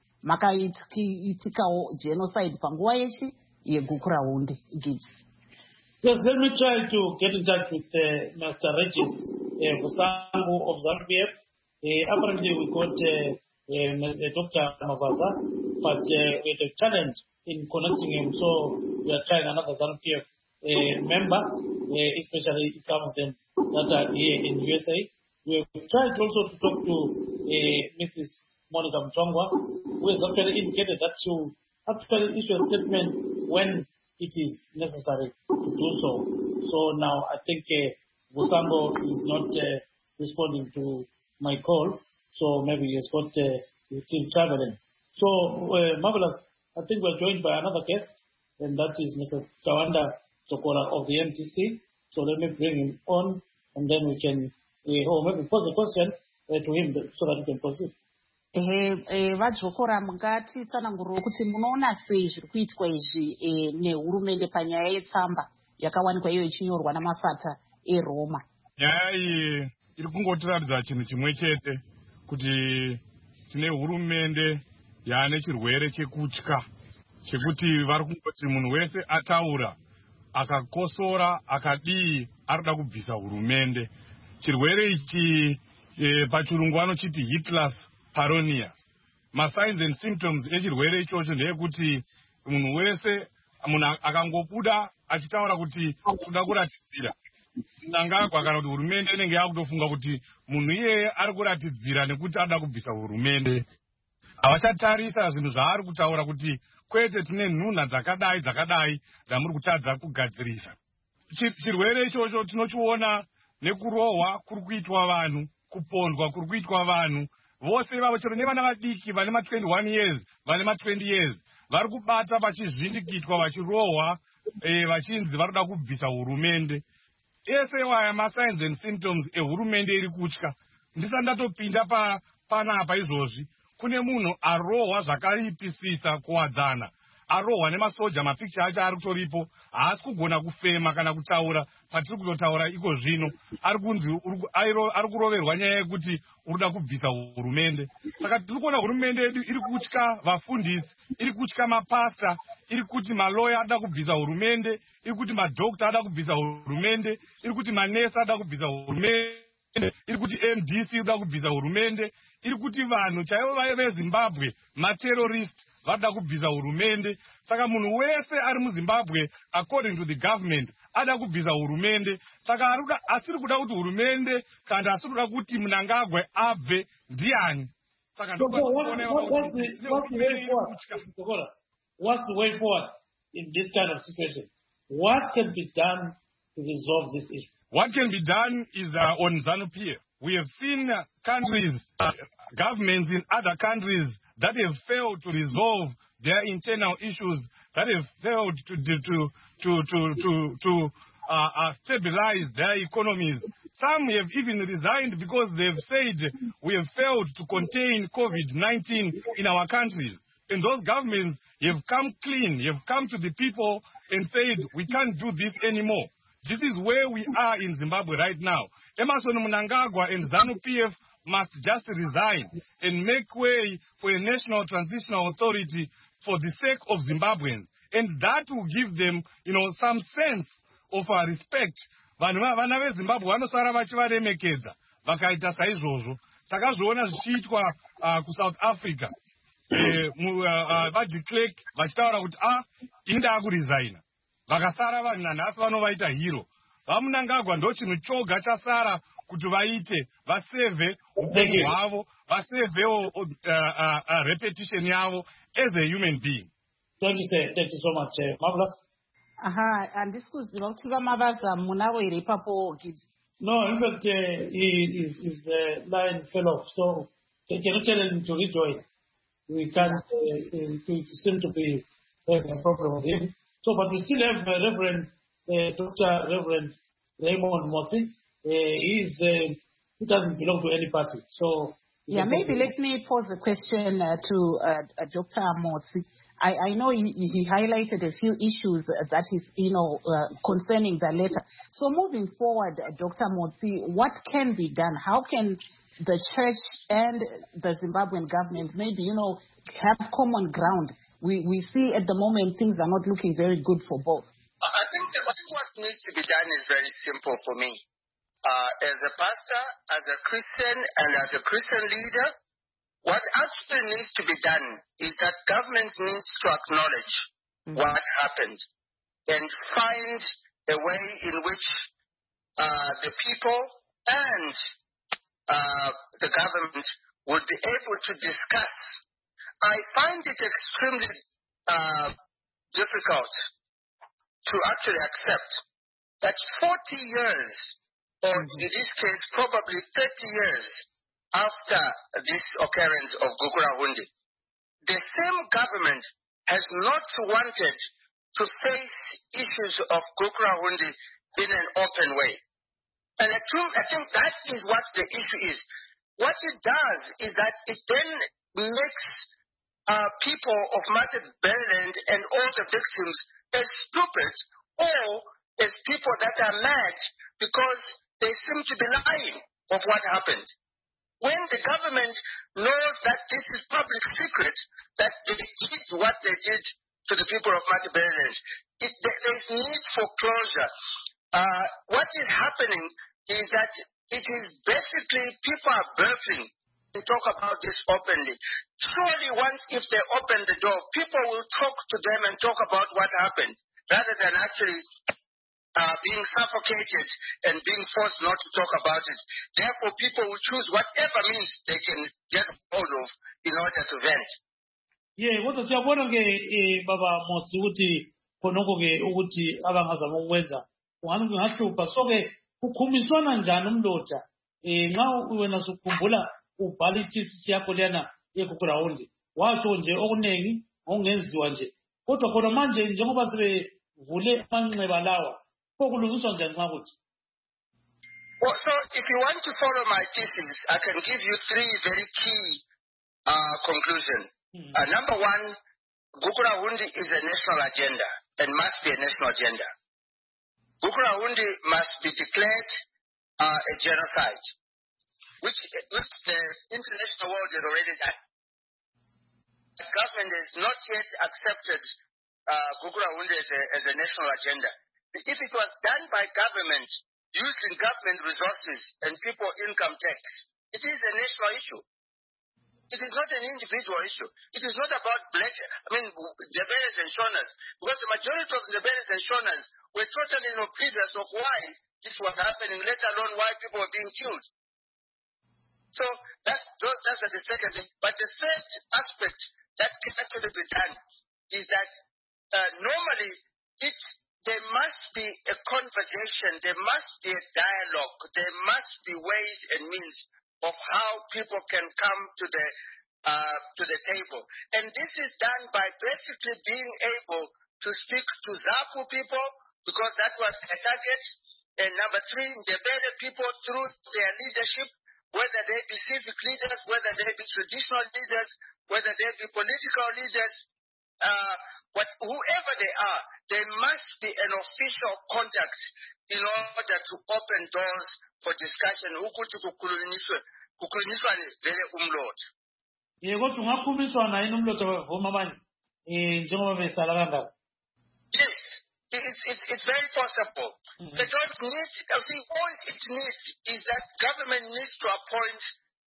makaitikawo genocide panguva yechi yeGukurawundi. Gibbs. Yes, let me try to get in touch with uh, Master Regis uh, Vusangu of ZANU-P F. Uh, apparently we got uh, uh, Doctor Mavaza, but uh, we had a challenge in connecting him, so we are trying another ZANU-P F uh, member, uh, especially some of them that are here in U S A. We have tried also to talk to uh, Missus Monica Mtongwa, who has actually indicated that she will actually issue a statement when it is necessary to do so. So now I think uh, Vusango is not uh, responding to my call, so maybe he's got uh, he's still traveling. So uh, Marvelous, I think we're joined by another guest, and that is Mister Tawanda Tokora of the M T C. So let me bring him on, and then we can, uh, or maybe pose a question uh, to him so that we can proceed. Vadzokora mungatitsananguriro kuti munoona sei zviri kuitwa izvi nehurumende panyaya yetsamba yakawanikwa iyo ichinyorwa namafata eRoma. Nyaya iyi iri kungotiratidza chinhu chimwe chete kuti tine hurumende yaane chirwere chekutya chekuti vari kungoti munhu wese ataura akakosora akadii arikuda kubvisa hurumende. Chirwere ichi e, pachirungu vanochiti Hitler's paranoia. Masigns and symptoms echirwere ichocho ndeyekuti munhu wese munhu akangobuda achitaura kuti kuda kuratidzira Mnangagwa kana kuti hurumende inenge yakutofunga kuti munhu iyeye ari kuratidzira nekuti ada kubvisa hurumende. Havachatarisa zvinhu zvaari kutaura kuti kwete tine nhunha dzakadai dzakadai dzamuri kutadza kugadzirisa. Chirwere ichocho tinochiona nekurohwa kuri kuitwa vanhu, kupondwa kuri kuitwa vanhu. Vose vavo chero nevana vadiki vane ma twenty-one years, vane ma twenty years, vari kubata vachizvindikitwa vachirohwa eh, vachinzi varoda kubvisa hurumende. Ese waya ma signs and symptoms ehurumende iri kutya. Ndisati ndatopinda pa panapa izvozvi. Kune munhu arohwa zvakaipisisa kuwadzana. Arohwa nemasoja, mapicture acho ari kutoripo, haasi kugona kufema kana kutaura patiri kutotaura iko zvino. Ari kunzi ari kuroverwa nyaya yekuti urikuda kubvisa hurumende. Saka tiri kuona hurumende yedu iri kutya vafundisi, iri kutya mapasta, iri kuti maloya ada kubvisa hurumende, iri kuti madokta ada kubvisa hurumende, iri kuti manesi ada kubvisa hurumende, iri kuti M D C ada kubvisa hurumende, iri kuti vanhu chaivo veZimbabwe materrorist vada kubvisa hurumende. Saka munhu wese ari muZimbabwe according to the government ada kubvisa hurumende. Saka asiri kuda kuti hurumende kana asiri kuda kuti Mnangagwa abve ndiani. Saka what's the way forward in this kind of situation? What can be done to resolve this issue? What can be done is uh, on ZANU-PF. We have seen uh, countries, uh, governments in other countries that have failed to resolve their internal issues, that have failed to to to to to, to, to uh, uh, stabilize their economies. Some have even resigned because they've said we have failed to contain COVID nineteen in our countries. And those governments have come clean, have come to the people and said we can't do this anymore. This is where we are in Zimbabwe right now. Emmerson Mnangagwa and ZANU-P F must just resign and make way for a national transitional authority for the sake of Zimbabweans. And that will give them, you know, some sense of uh, respect. Vana veZimbabwe vanosara vachivaremekedza vakaita saizvozvo. Takazviona zvichiitwa uh, kuSouth Africa. VaDe-Klerk vachitaura kuti ah inda kuresigna. Vakasara vanhu nanhasi vanovaita hero. VaMnangagwa ndo chinhu choga chasara kuti vaite, vaseve upenyu hwavo, vasevewo uh, uh, uh, repetition yavo as a human being. Thank you, sir. Thank you so much, uh, Marvelous. Aha, and this was Dr. Mavaza Munawo Iripapo kids. No, in fact, uh, he, his, his uh, line fell off, so I cannot tell him to rejoin. We can't, uh, uh, seem to be having a problem with him. So, but we still have uh, Reverend, uh, Doctor Reverend Raymond Motsi. Uh, he's, uh, he doesn't belong to any party. So, yeah, maybe let me pose a question uh, to uh, uh, Doctor Motsi. I, I know he, he highlighted a few issues that is, you know, uh, concerning the letter. So moving forward, uh, Doctor Motsi, what can be done? How can the church and the Zimbabwean government maybe, you know, have common ground? We we see at the moment things are not looking very good for both. I think, that, I think what needs to be done is very simple for me. Uh, as a pastor, as a Christian, and as a Christian leader, what actually needs to be done is that government needs to acknowledge mm-hmm. what happened and find a way in which uh, the people and uh, the government would be able to discuss. I find it extremely uh, difficult to actually accept that forty years, or mm-hmm. in this case probably thirty years, after this occurrence of Gukurahundi, the same government has not wanted to face issues of Gukurahundi in an open way. And I think that is what the issue is. What it does is that it then makes uh, people of Matabeleland and all the victims as stupid or as people that are mad because they seem to be lying of what happened. When the government knows that this is public secret, that they did what they did to the people of Matabeleland. It, there is need for closure. Uh, what is happening is that it is basically people are birthing to talk about this openly. Surely once if they open the door, people will talk to them and talk about what happened, rather than actually uh, being suffocated and being forced not to talk about it. Therefore, people will choose whatever means they can get hold of in order to vent. Yeah, kodwa siyabona ke eh baba Motsi ukuthi khonoko ke ukuthi abangazama ukwenza ungathi ngahlupha so ke ukhumiswana njani umloda eh nxa wena sukhumbula ubhala ithisi yakho lena yekuground watsho nje okunengi ongenziwa nje kodwa khona manje njengoba sebevule amanxeba lawa kokulungiswa njani nxa kuthi? Well, so if you want to follow my thesis, I can give you three very key uh, conclusions. Mm-hmm. Uh, number one, Gukurahundi is a national agenda and must be a national agenda. Gukurahundi must be declared uh, a genocide, which, which the international world has already done. The government has not yet accepted uh, Gukurahundi as a, as a national agenda. If it was done by government, using government resources and people income tax, it is a national issue. It is not an individual issue. It is not about black, I mean, Ndebeles and Shonas, because the majority of Ndebeles and Shonas were totally oblivious of why this was happening, let alone why people were being killed. So that's, that's the second thing. But the third aspect that can actually be done is that uh, normally it, there must be a conversation, there must be a dialogue, there must be ways and means of how people can come to the uh, to the table. And this is done by basically being able to speak to Zapu people, because that was a target. And number three, the better people through their leadership, whether they be civic leaders, whether they be traditional leaders, whether they be political leaders, uh, what, whoever they are, there must be an official contact in order to open doors for discussion. Yego tungakhulumiswa naye nomlotha bavuma manje eh njengoba besala kangaka. Yes, it's it's it's very possible. Mm-hmm. They don't need, see, all it needs is that government needs to appoint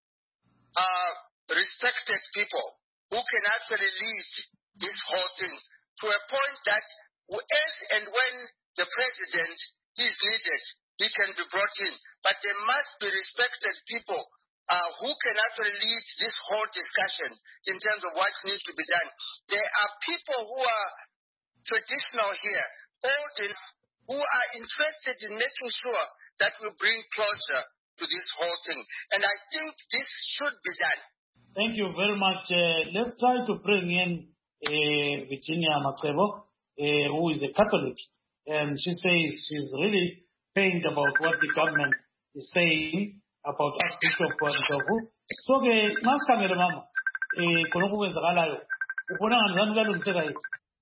uh respected people who can actually lead this whole thing to a point that as and when the president is needed, he can be brought in. But there must be respected people uh, who can actually lead this whole discussion in terms of what needs to be done. There are people who are traditional here, old enough, who are interested in making sure that we bring closure to this whole thing. And I think this should be done. Thank you very much. Uh, let's try to bring in uh, Virginia Matsebo, uh, who is a Catholic. And she says she's really pained about what the government is saying about Archbishop Ndovu. So, ke masikhangele mama, eh khona okwenzakalayo. Ubona ngani kalungiseka yini?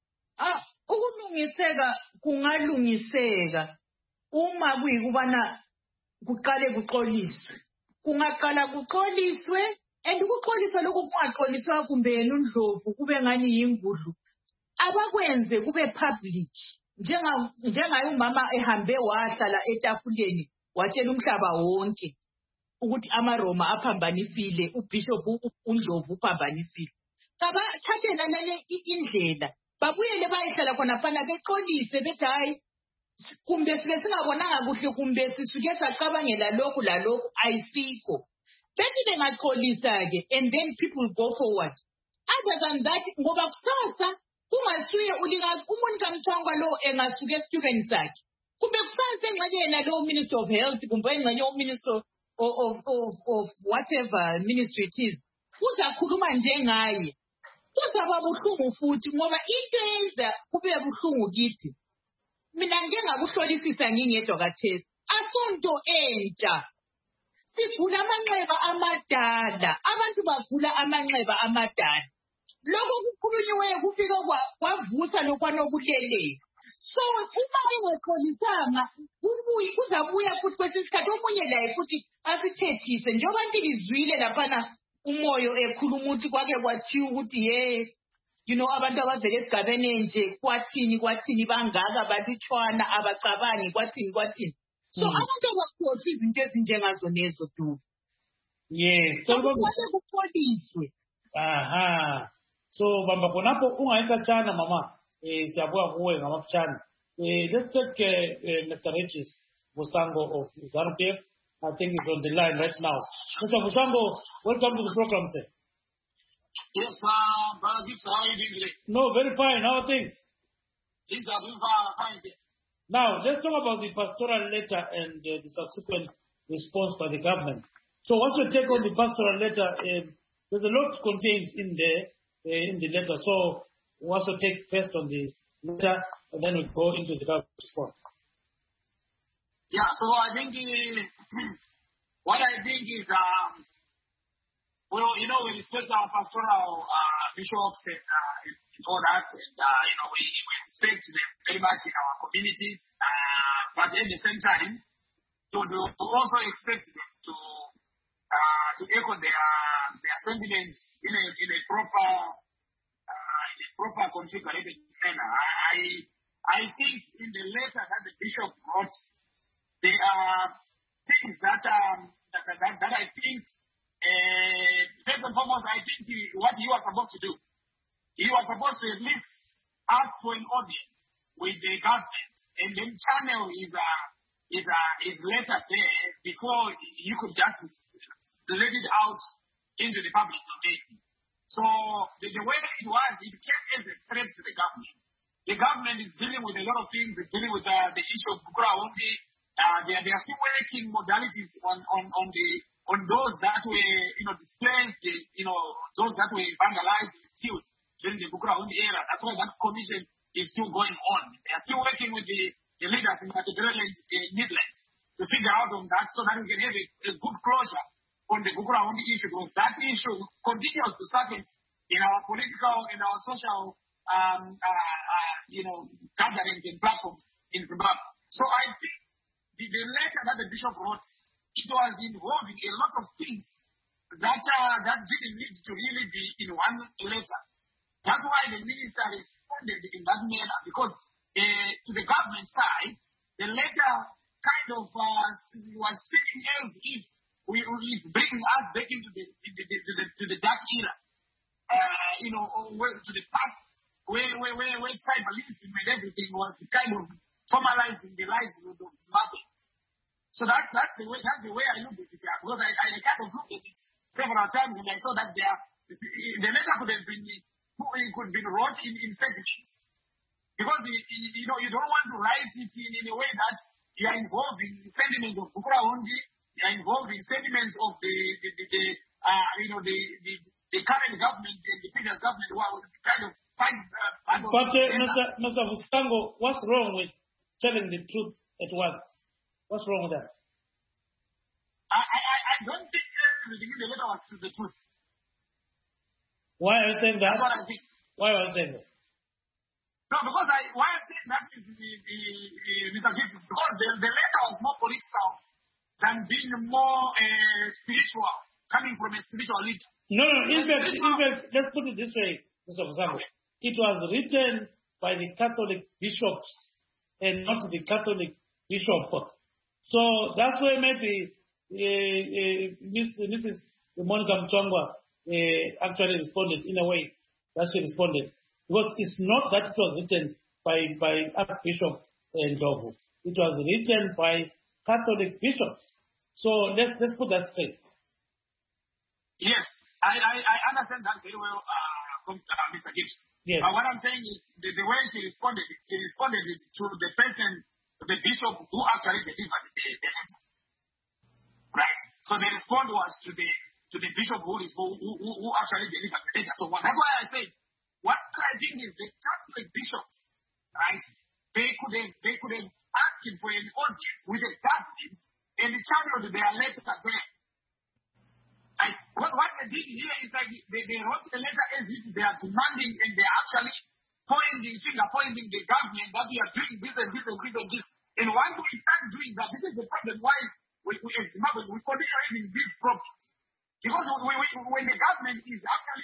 Ah, ukulungiseka kungalungiseka uma kuyikubana kuqale kuxoliswe. Kungaqala kuxoliswe and ukuxoliswa lokhu kungaxoliswa kumbe yena uNdlovu kube ngani yingudlu. Abakwenze kube public. Njenga njengaye umama ehambe wahlala etafuleni watshela umhlaba wonke ukuthi amaRoma aphambanisile uBishop uNdlovu uphambanisile. Kabathathe nalele indlela babuyele bayihlala khona fana beqolise bethi hayi kumbe sike singabonanga kuhle kumbe sisuke sacabangela lokhu la lokhu ayisikho. Bethi bengaqolisa ke and then people go forward. Other than that ngoba kusasa kungasuye ulika umuntu kamthangwa lo engasuke student sakhe kumbe kusase engxenye yena lo Minister of Health kumbe engxenye o Minister of of of, of whatever ministry it is uzakhuluma njengaye kuzaba buhlungu futhi ngoba into yenza kube buhlungu kithi. Mina ngeke ngakuhlolisisa ngingedwa kathesi asonto entsha sivula amanxeba amadala abantu bavula amanxeba amadala. Lokho kukhulunywe kufika kwavusa lokwanokulele. So uma engaqolisanga ubuyi kuzabuya futhi kwesikhathi omunye la futhi asithethise njengoba ntilizwile lapha umoyo ekhuluma ukuthi kwake kwathiwa ukuthi ye you know abantu abavele esigabeni nje kwathini kwathini bangaka balutshwana abacabangi kwathini kwathini so abantu abakhohlwa izinto ezinjengazo nezo du yes so kumele kupoliswe aha so bamba khonapho ungayisatshana mama eh siyabuya kuwe ngamafutshane eh let's take uh, uh, Mister Regis Busango of ZANU-P F. I think he's on the line right now. Mister Busango, welcome to the program, sir. Yes, uh, Brother Gibbs, how are you doing today? No, very fine. How are things? Things are doing fine. Now, let's talk about the pastoral letter and uh, the subsequent response by the government. So what's your take on the pastoral letter? Uh, there's a lot contained in there, uh, in the letter. So what's your take first on the letter, and then we'll go into the government response? Yeah, so I think uh, what I think is, um, well, you know, we respect our pastoral uh, bishops and, uh, and all that, and, uh, you know, we, we respect them very much in our communities, uh, but at the same time, to, to also expect them to uh, to echo their their sentiments in a in a proper uh, in a proper configured manner. I I think in the letter that the bishop wrote, there are things that um that, that, that I think uh, first and foremost I think he, what he was supposed to do, he was supposed to at least ask for an audience with the government and then channel his uh, his uh, his letter there before you could just let it out into the public domain. So the, the way it was, it came as a threat to the government. The government is dealing with a lot of things. It's dealing with uh, the issue of Bukura only. Uh, they, are, they are still working modalities on, on, on the on those that were you know displayed, the, you know those that were vandalized, killed during the Bukura only era. That's why that commission is still going on. They are still working with the, the leaders in Matabeleland, uh, Midlands to figure out on that so that we can have a, a good closure on the Bukura only issue, because that issue continues to surface in our political and our social um, uh, uh, you know gatherings and platforms in Zimbabwe. So I think The, the letter that the bishop wrote, it was involving a lot of things that uh, that didn't need to really be in one letter. That's why the minister responded in that manner, because uh, to the government side, the letter kind of uh, was sitting as if we is bringing us back into the, the, the, the, to the dark era, uh, you know, to the past where where where, where tribalism and everything was kind of formalizing the lives of the Zimbabweans. So that, that's the way that's the way I look at it, yeah, because I, I kind of looked at it several times and I saw that there the letter could have been it could have been wrote in, in segments. Because you know you don't want to write it in, in a way that you are involved in sentiments of Bukura Ondi, you are involved in sentiments of the the, the, the uh, you know the, the the current government and the previous government who are kind of find uh, But uh, Mister Mister Busango, what's wrong with telling the truth at once? What's wrong with that? I, I, I don't think everything in the letter was to the truth. Why are you saying that? That's what I think. Why are you saying that? No, because I, why I'm saying that is the, the, the, Mister Gibbs is because the, the letter was more political than being more uh, spiritual, coming from a spiritual leader. No, no, in fact, in fact, let's put it this way, Mister Busango. Okay. It was written by the Catholic bishops and not the Catholic bishop. So that's why maybe uh, uh, Miss, Missus Monica Mchangwa uh, actually responded in a way that she responded. Because it's not that it was written by, by Archbishop Ndlovu. It was written by Catholic bishops. So let's let's put that straight. Yes, I, I, I understand that very well, uh, Mister Gibbs. Yes. But what I'm saying is the, the way she responded, she responded to the person, the bishop who actually delivered the, the letter. Right. So the response was to the to the bishop who, is, who, who, who actually delivered the letter. So what, that's why I said, what I think is the Catholic bishops, right? They could have they could have asked for an audience with the government and channeled their letter there. Like, what, what they did here is like they, they wrote the letter as if they are demanding and they are actually pointing, finger pointing the government that we are doing this and this and this and this. And once we start doing that, this is the problem why we, we as Zimbabwe, we continue having these problems. Because we, we, when the government is actually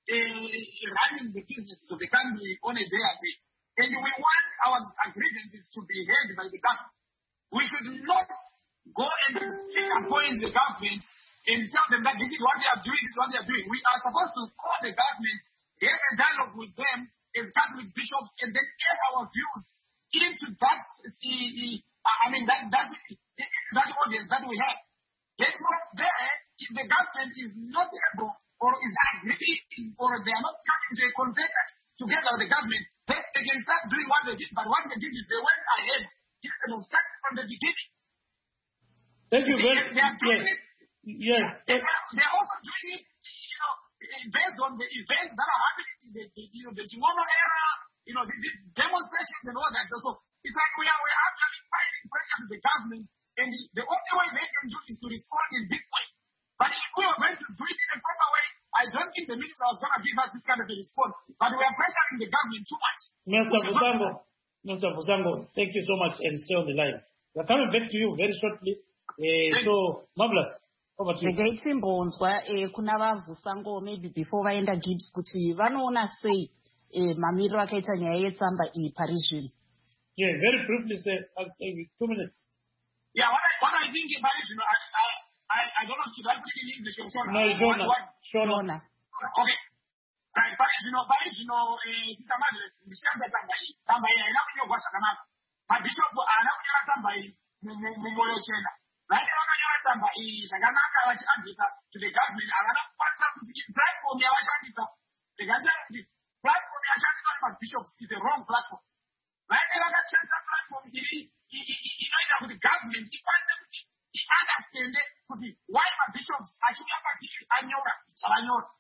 running the business of the country on a day a day. And we want our grievances to be heard by the government. We should not go and appoint the government and tell them that this is what they are doing, this is what they are doing. We are supposed to call the government, have a dialogue with them as Catholic bishops, and then air our views into that, I mean, that, that, that audience that we have. Then from there, if the government is not able or is agreeing or they are not coming to a consensus together with the government, then they can start doing what they did. But what they did is they went ahead instead of starting from the beginning. Thank you very much. They are doing yes. it. Yes. They are, they are also doing it, you know, based on the events that are happening in the, the you know, the Chihuahua era, you know, the, the demonstrations and all that. So it's like we are, we are actually fighting pressure to the government, and the, the only way they can do is to respond in this way. But if we are going to do it in a proper way, I don't think the minister was going to give us this kind of a response. But we are pressuring the government too much. Mister Vusango, Mister Vusango, thank you so much, and stay on the line. We're coming back to you very shortly. Uh, so, marvelous. Over to you. Ndakaiti mbonzwa eh, kuna vaVusango maybe before vaenda Gibbs kuti vanoona sei eh, mamiriro akaita nyaya yetsamba iyi Parisian. Yeah, very briefly, say uh, two minutes. Yeah, what I, what I think in Parisian, I, I, I, I don't know, should I put it in English or Shona? No, Shona. Shona. Okay. Right, Parisian, Parisian, eh, Sister Madres, ndishanza tsamba iyi. Tsamba iyi haina kunyorwa zvakanaka. Mabishop haana kunyora tsamba iyi mumoyo chena. Vane vakanyora tsamba iyi zvakanaka vachihambisa to the government. Havana kukwanisa kuti platform yavashandisa. Ndikataura kuti platform yashandiswa nemabishops is a wrong platform. Vane vakachanisa platform iri inoita kuti government ikwanise kuti iunderstande kuti why mabishops achiuya pasiri anyora zvavanyora.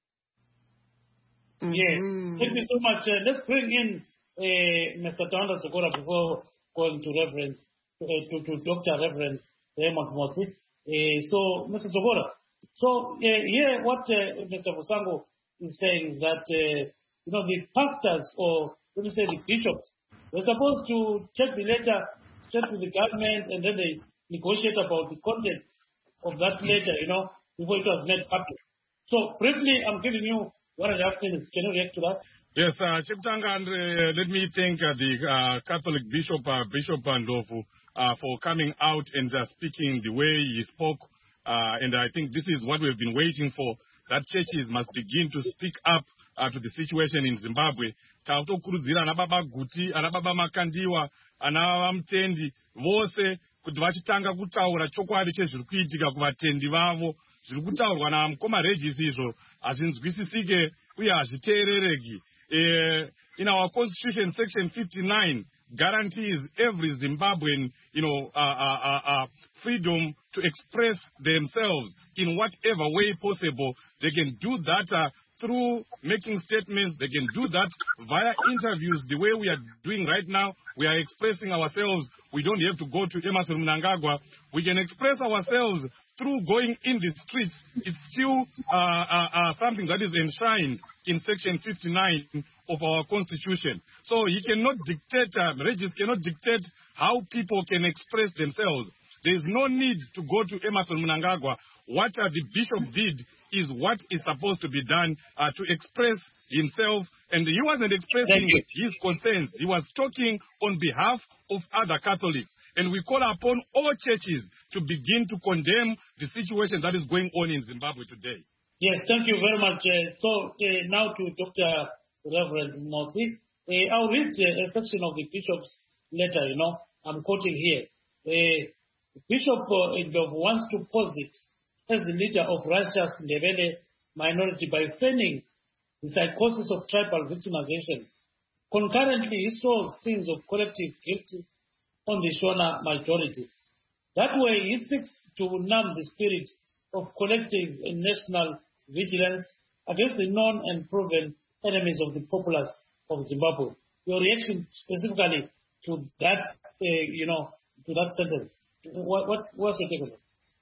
Yes, thank you so much. Uh, let's bring in uh, Mister Tawanda Sokora before going to Reverend, uh, to, to Doctor Reverend Raymond Motsi. Uh, so, Mister Sokora, so uh, here what uh, Mister Vusango is saying is that, uh, you know, the pastors or, let me say, the bishops, they're supposed to take the letter straight to the government and then they negotiate about the content of that letter, you know, before it was made public. So, briefly, I'm giving you one and a half minutes. Can you react to that? Yes, uh, Chiptanga, and uh, let me thank uh, the uh, Catholic Bishop, uh, Bishop Ndovu, uh, for coming out and uh, speaking the way he spoke. Uh, and I think this is what we've been waiting for, that churches must begin to speak up uh, to the situation in Zimbabwe. Tautokurudzira anababa Guti, anababa Makandiwa, anababa Mtendi, vose kuti vachitanga kutaura chokwadi chezviri kuitika kuvatendi vavo. Zviri kutaurwa namukoma Regis izvo hazvinzwisisike uye hazviteerereki. Uh, in our constitution, section fifty-nine guarantees every Zimbabwean, you know, uh, uh, uh, uh, freedom to express themselves in whatever way possible. They can do that uh, through making statements. They can do that via interviews, the way we are doing right now. We are expressing ourselves. We don't have to go to Emmerson Mnangagwa. We can express ourselves through going in the streets. It's still uh, uh, uh, something that is enshrined in section fifty-nine of our constitution. So he cannot dictate, uh, Regis cannot dictate how people can express themselves. There is no need to go to Emmerson Mnangagwa. What uh, the bishop did is what is supposed to be done uh, to express himself. And he wasn't expressing his concerns. He was talking on behalf of other Catholics. And we call upon all churches to begin to condemn the situation that is going on in Zimbabwe today. Yes, thank you very much. Uh, so uh, now to Doctor Reverend Motsi. Uh, I'll read uh, a section of the bishop's letter, you know. I'm quoting here. Uh, Bishop uh, Ndovu wants to posit as the leader of righteous Ndebele minority by feigning the psychosis of tribal victimization. Concurrently, he saw scenes of collective guilt on the Shona majority. That way, he seeks to numb the spirit of collective and national vigilance against the known and proven enemies of the populace of Zimbabwe. Your reaction specifically to that, uh, you know, to that sentence. What, what what's your take on it?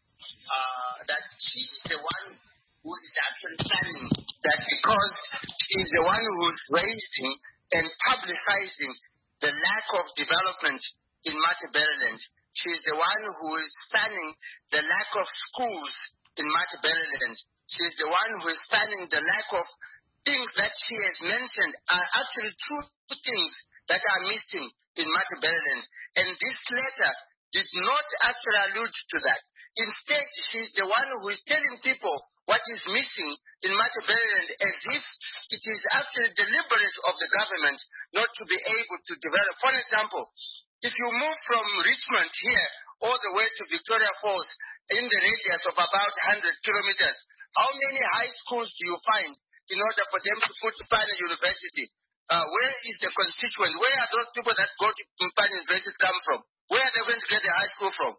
Uh, that she is the one who is actually planning that, because she is the one who's raising and publicizing the lack of development in Matabeleland. She is the one who is stunning the lack of schools in Matabeleland. She is the one who is stunning the lack of things that she has mentioned are actually true things that are missing in Matabeleland. And this letter did not actually allude to that. Instead, she's the one who is telling people what is missing in Matabeleland as if it is actually deliberate of the government not to be able to develop. For example, if you move from Richmond here all the way to Victoria Falls in the radius of about one hundred kilometers, how many high schools do you find in order for them to put Mpane University? Uh, where is the constituent? Where are those people that go to Mpane University come from? Where are they going to get the high school from?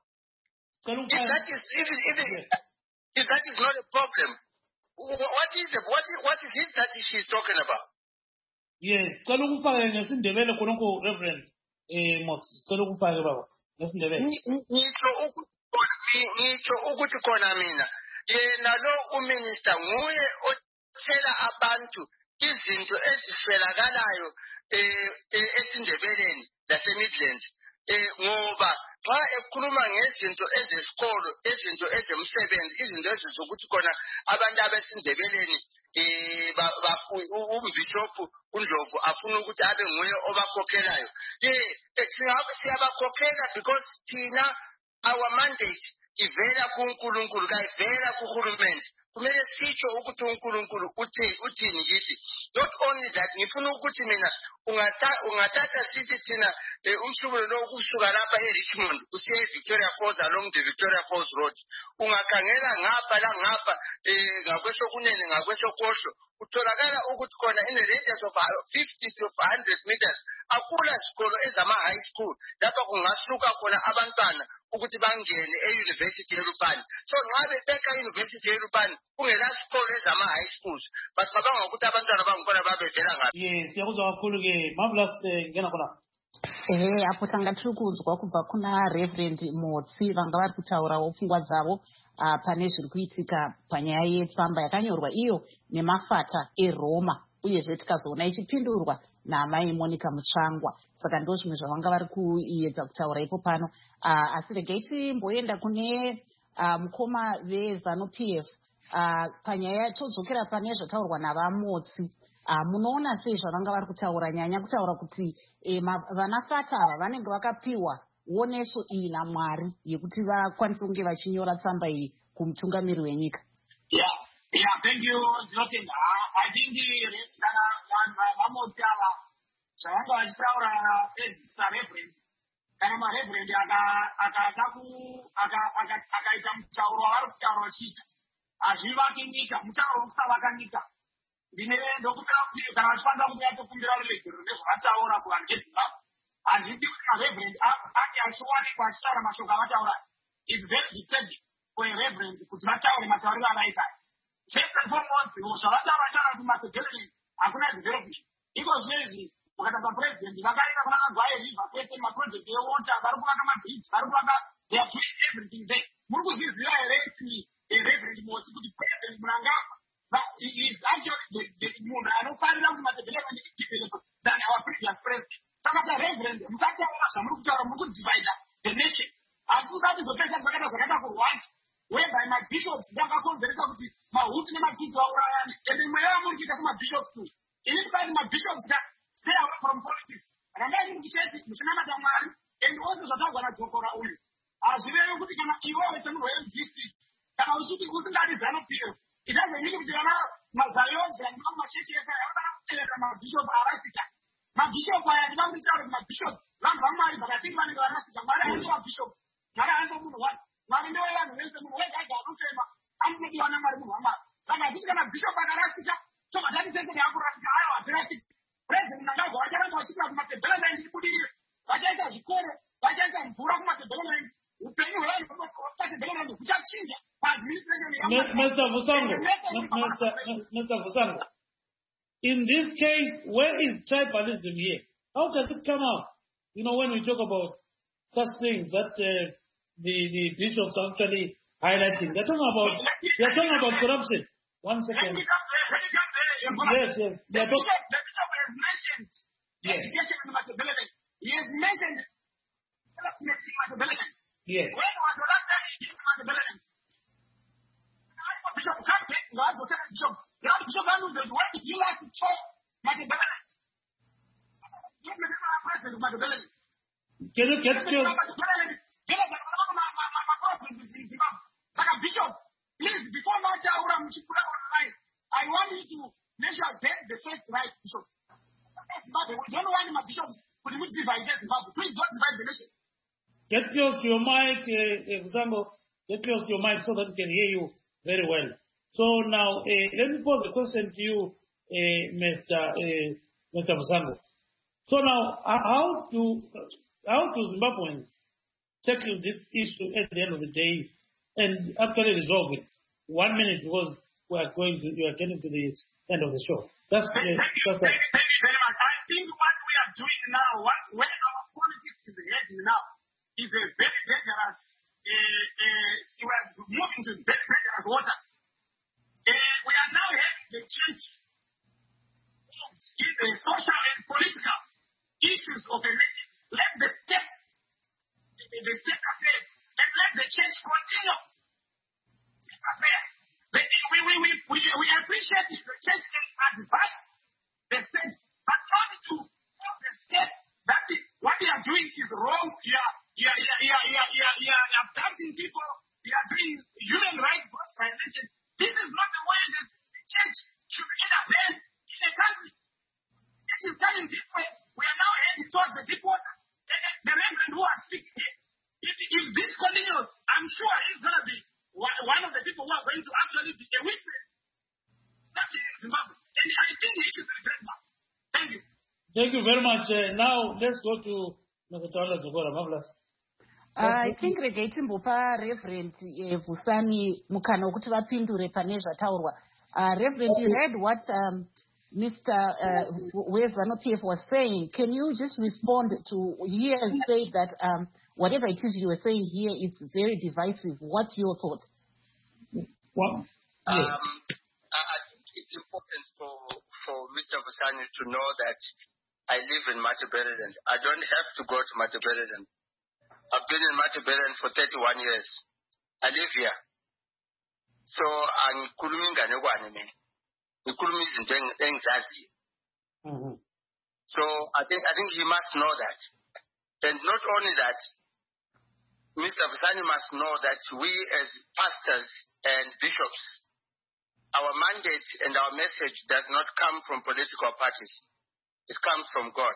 If that is, even, even, if that is not a problem, what is it? What is, what is it that she's talking about? Yes, cela ukufake ngesindebele khonokho Reverend eh Mox, cela ukufake baba ngesindebele. Ngitsho ukuthi ngitsho ukuthi khona mina yena lo uminister nguye otshela abantu izinto eziswelakalayo eh esindebeleni laseMidlands eh ngoba xa ekhuluma ngezinto ezesikolo, izinto ezemsebenzi, izinto ezizokuthi khona abantu abesindebeleni eh umbishop uNdlovu afuna ukuthi abe nguye obakhokhelayo. Eh siyabakhokhela because thina our mandate ivela kuNkulunkulu kayivela kuhulumende. Kumele sitsho ukuthi uNkulunkulu uthini uthini kithi. Not only that, ngifuna ukuthi mina ungathatha sithi thina umshubulo lo ukusuka lapha eRichmond usiya eVictoria Falls along the Victoria Falls Road, ungakhangela ngapha la ngapha ngakwesokunene ngakwesokhohlo utholakala ukuthi khona in a radius of fifty to one hundred meters akula sikolo ezama high school lapha kungasuka khona abantwana ukuthi bangene eUniversity yeLupane. So ngabe beka eUniversity yeLupane kungela sikolo ezama high schools bacabanga ukuthi abantwana bangkhona babevela ngapi. Yes, siyakuzwa kakhulu ke Marvelous ngena khona. Eh apo tanga tiri kunzwa kubva kuna Reverend Motsi vanga vari kutaurawo pfungwa dzavo pane zviri kuitika panyaya yetsamba yakanyorwa iyo nemafata eRoma uyezve tikazoona ichipindurwa naamai Monica Mutsvangwa. Saka ndo zvimwe zvavanga vari kuedza kutaura ipo pano. Asi regai timboenda kune mukoma veZANU-P F panyaya todzokera pane zvataurwa navamotsi. Munoona sei zvavanga vari kutaura, nyanya kutaura kuti vanafata ava vanenge vakapiwa woneso iyi naMwari yekuti vakwanise kunge vachinyora tsamba iyi kumutungamiri wenyika. Yeah, yeah, thank you, Jotin. I think kana vamotsi ava zvavanga vachitaura sa reference kana mareverend akada akaita mutauro wavari kutaura vachiita hazvivaki nyika, mutauro wokusavaka nyika. Ndine ndokupera kuti kana vachikwanisa kuti atokumbira rulegero nezvavataura kuvanhu veZimbabwe, handidi kuti mareverend ake achiwanikwa achitaura mashoko avataura. It's very disturbing for a reverend kuti vataure matauriro avaita. First and foremost, zvavataura taura kuti Matabeleland hakuna development. Iko zvinezvi ukatasa president vakaenda kuna Agwaye River kwese maproject ewota vari kuvaka mabridge vari kuvaka, they are doing everything there. Muri kuzviziva here kuti Reverend Motsi kuti president Mnangagwa is actually the, the moon. I don't find out what the development is than our previous president. Some of the reverend, Musaka, Samuka, divide the nation. As soon as the president for one, whereby my bishops, Daka Conservative, my ultimate teacher, and then my own get my bishops too. Even my bishops that stay away from politics. And I'm not going to say it, Musama Damari, and also Zatagana Tokora Uli. As we are looking at you always and well, G C, and I was looking at that is ZANU-P F. It doesn't mean to have Mazayon and my churches and my bishop Arasika. My bishop, I am not the child of my bishop. Not Ramari, but I think my Arasika, my bishop. Not I don't know what. Marinoya and Wilson, where I got no favor. I'm not the honor of Muhammad. So I think I'm a bishop Arasika. So I didn't say the Arasika, I was Arasika. President Nagago, I cannot watch it at Matabeleland. You put it. But I got you call it. But I got Burak Matabeleland. You pay you right for Matabeleland, which I change. Mister Vusango, Mister Vusango, in this case, where is tribalism here? How does it come out? You know, when we talk about such things that uh, the, the bishops are actually highlighting, they're talking about they're talking about corruption. One second. Let me come there. Let me come there. Yes, yes. The bishop, the bishop has mentioned yes. education and Matabeleland. He has mentioned Matabeleland. Yes. When was the last time he did Matabeleland? Bishop can't take God, the second bishop, The Archbishop Andrew said, when did you like to talk Matabele? Yes, the president of Matabele. Can you get your... Bishop, please, before my time, I want you to measure the first right, Bishop. We don't want my bishops to divide the Zimbabwe. Please don't divide the nation. Get close to your mic, uh, example. Get close to your mic so that we can hear you very well. So now, uh, let me pose a question to you, uh, Mister Uh, Mister Musango. So now, uh, how do how do Zimbabweans tackle this issue at the end of the day and actually resolve it? One minute, because we are going to we are getting to the end of the show. That's uh, thank you, that's thank you, thank you very much. I think what we are doing now, what where our politics is heading now, is a very dangerous. Uh, uh, we are moving to very dangerous waters. Uh, we are now having the change in the social and political issues of a nation. Let the state, the state affairs, and let the church continue. State affairs. We, we, we, we, we, we appreciate it. The church can advise the state, but not to tell the state that the, what they are doing is wrong. You are, you are, you are, you are, you are, you are, you are abducting people. You are doing human rights violation. This is not the way that the church should intervene in a country. It is coming this way. We are now heading towards the deep water. The, the reverend who are speaking here, if, if this continues, I'm sure he's going to be one, one of the people who are going to actually be a witness. That's in Zimbabwe. And I think he should regret that. Thank you. Thank you very much. Uh, now, let's go to Mister Tawala Zogora. Marvelous. I think regating Bopa Reverend Vusani mukana wokuti vapindure pane zvataurwa. Uh, Reverend, you heard what um, Mister Uh, Wezano P F was saying. Can you just respond to here and say that um, whatever it is you were saying here, it's very divisive. What's your thoughts? Well, um, I think it's important for, for Mister Vusani to know that I live in Matabeleland. I don't have to go to Matabeleland. I've been in Matabeleland for thirty-one years. I live here. So I'm kuluminga negwane me. Ikulumi izinto engizaziyo. Mhm. So I think I think he must know that. And not only that, Mister Vusani must know that we as pastors and bishops, our mandate and our message does not come from political parties. It comes from God.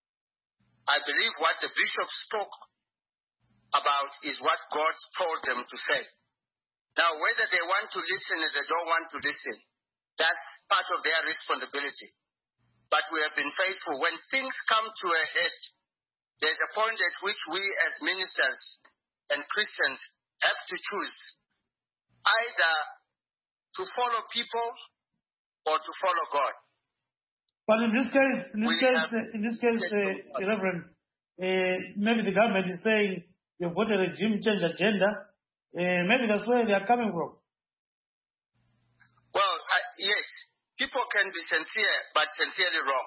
I believe what the bishops spoke about is what God told them to say. Now, whether they want to listen or they don't want to listen, that's part of their responsibility. But we have been faithful. When things come to a head, there's a point at which we as ministers and Christians have to choose either to follow people or to follow God. But in this case, in this We case, have- uh, in this case, uh, Reverend, uh, maybe the government is saying you've got a regime change agenda. Uh, maybe that's where they are coming from. Well, uh, yes, people can be sincere, but sincerely wrong.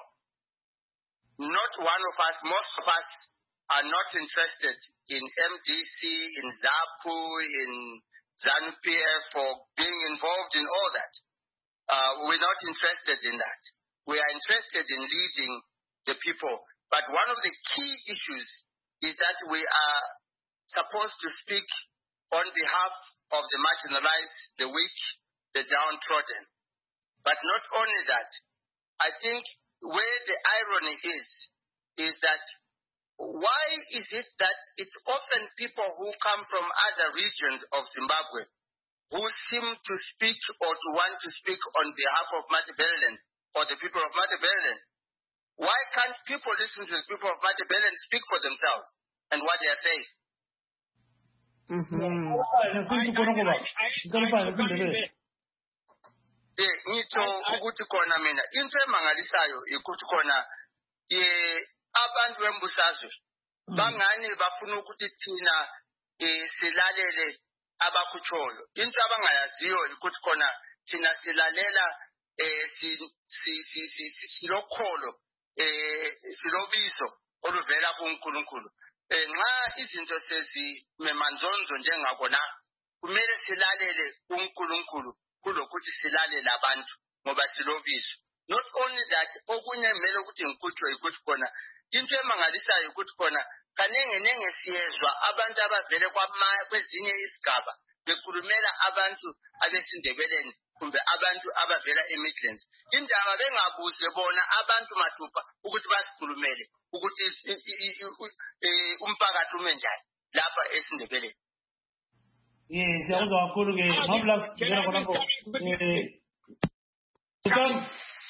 Not one of us, most of us are not interested in M D C, in ZAPU, in ZANU-P F, or being involved in all that. Uh, we're not interested in that. We are interested in leading the people. But one of the key issues is that we are supposed to speak on behalf of the marginalized, the weak, the downtrodden. But not only that, I think where the irony is, is that why is it that it's often people who come from other regions of Zimbabwe who seem to speak or to want to speak on behalf of Matabeleland or the people of Matabeleland? Why can't people listen to the people of Matabeleland speak for themselves and what they are saying? Mm-hmm. Eh, ngitsho ukuthi khona mina into emangalisayo ikuthi khona eh abantu bembusazwe bangani bafuna ukuthi thina eh silalele abakutshoyo. Into abangayaziyo ukuthi khona thina silalela eh si si si si silokholo eh silobizo oluvela kuNkulunkulu. Eh nxa izinto sezimemanzonzo njengakona kumele silalele uNkulunkulu kulokuthi silalele abantu. ngoba silobiswa. Not only that, okunye mele ukuthi ngikutshwe ukuthi khona into emangalisayo ukuthi khona kanenge nenge siyezwa abantu abavele kwezinye isigaba bekhulumela abantu abesindebeleni kumbe abantu abavela eMidlands. Indaba bengabuze bona abantu mathupha ukuthi basikhulumele ukuthi umphakathi ume njani lapha esindebeleni. Yes, siyakuzwa kakhulu ke Marvelous ngena khonapho. Eh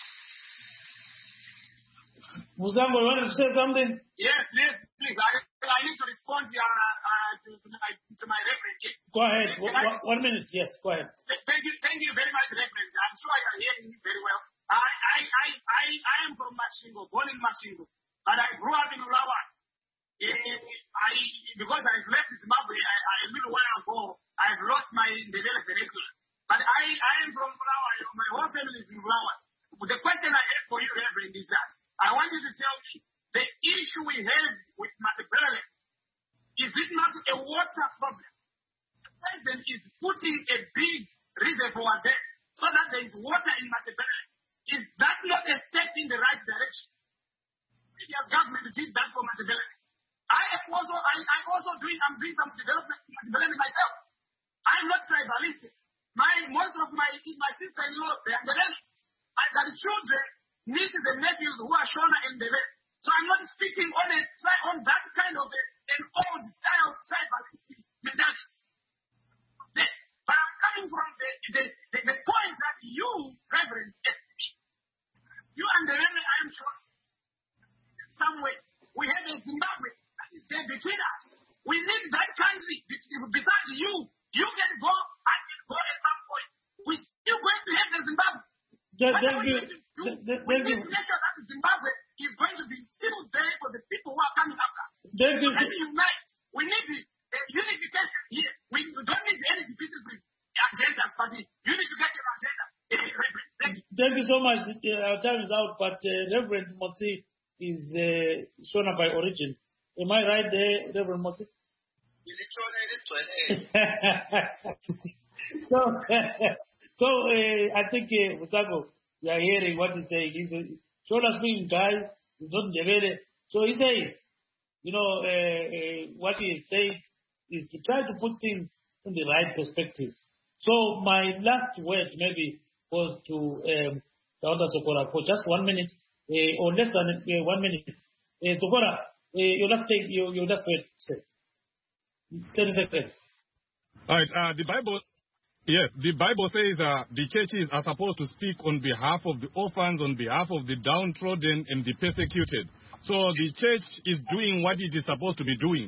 Musango, you want to say something? Yes, yes, please. I, I need to respond uh, uh, to, to my to my reference. Go ahead. One, I, one minute. Yes, go ahead. Thank you, thank you very much, Reverend. I'm sure you are hearing me very well. I I I I, I am from Machingo, born in Machingo, but I grew up in Ulawa. I because I've left Zimbabwe I, I, a little while ago. I've lost my development, but I I am from Ulawa. My whole family is in Ulawa. The question I have for you, Reverend, is that I want you to tell me the issue we have with Matabele, is it not a water problem? The president is putting a big reservoir there so that there is water in Matabele. Is that not a step in the right direction? Previous government did that for Matabele. I am also I, I'm also doing I'm doing some development in Matabele myself. I'm not tribalistic. My most of my my sister-in-law they are the I got children, nieces and nephews who are Shona and Dele. So I'm not speaking on a on that kind of a, an old style tribalistic mentality. But I'm coming from the the, the, the point that you, Reverend, you and the Reverend, I am sure, somewhere we have a Zimbabwe that is there between us. We need that country. Besides you, you can go and go at some point. We're still going to have the Zimbabwe. What are we going to do with this nation that is Zimbabwe is going to be still there for the people who are coming after us? Let's unite. We need uh, unification here. We don't need any divisive agendas, but unification agenda. Thank you. Thank you so much. Uh, our time is out, but uh, Reverend Motsi is uh, Shona by origin. Am I right there, Reverend Motsi? so, So uh, I think uh, Musango, you are hearing what he's saying. He's a Shona speaking guy. He's not Ndebele. So he says, you know, uh, uh, what he is saying is to try to put things in the right perspective. So my last word maybe was to um, Dr. Sokora for just one minute uh, or less than uh, one minute. Uh, Sokora, uh, you just take you you just wait. Say. thirty seconds. All right. Uh, the Bible. Yes, the Bible says uh, the churches are supposed to speak on behalf of the orphans, on behalf of the downtrodden and the persecuted. So the church is doing what it is supposed to be doing.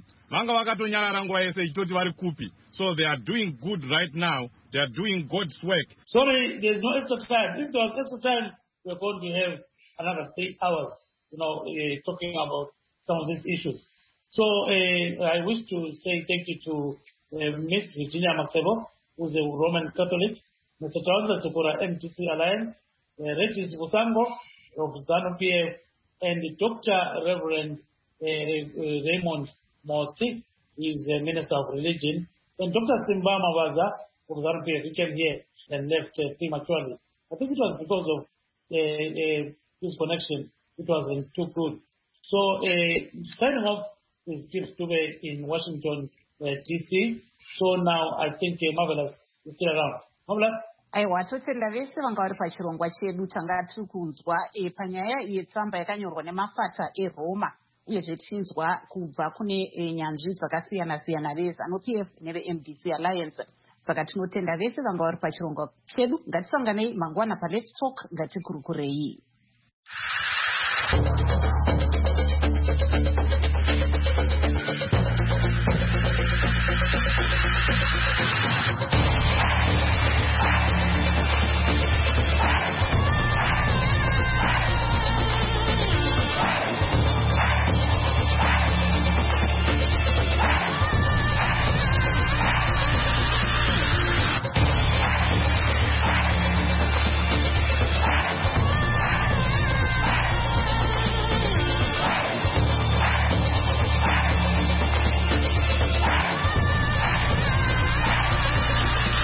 So they are doing good right now. They are doing God's work. Sorry, there's no extra time. If there was extra time, we're going to have another three hours, you know, uh, talking about some of these issues. So uh, I wish to say thank you to uh, Miss Virginia Maksebo, who's a Roman Catholic, Mister Charles Chokora, M T C Alliance, uh, Regis Musango of ZANU P F, and Doctor Reverend uh, uh, Raymond Motsi, is a Minister of Religion, and Doctor Simba Mawaza of ZANU P F, he came here and left uh, prematurely. I think it was because of uh, uh, his connection. It wasn't too good. So, uh, signing off is Gift Dube in Washington, uh, D C. So now I think uh, Marvelous is still around. Marvelous? aiwa totenda vese vanga vari pachirongwa chedu tanga tiri kunzwa e, panyaya yetsamba yakanyorwa nemafata eroma uyezve tichinzwa kubva kune e, nyanzvi dzakasiyana-siyana veZANU P F neve-M D C Alliance. Saka tinotenda vese vanga vari pachirongwa chedu. Ngatisanganei mangwana paLet's Talk, ngatikurukurei.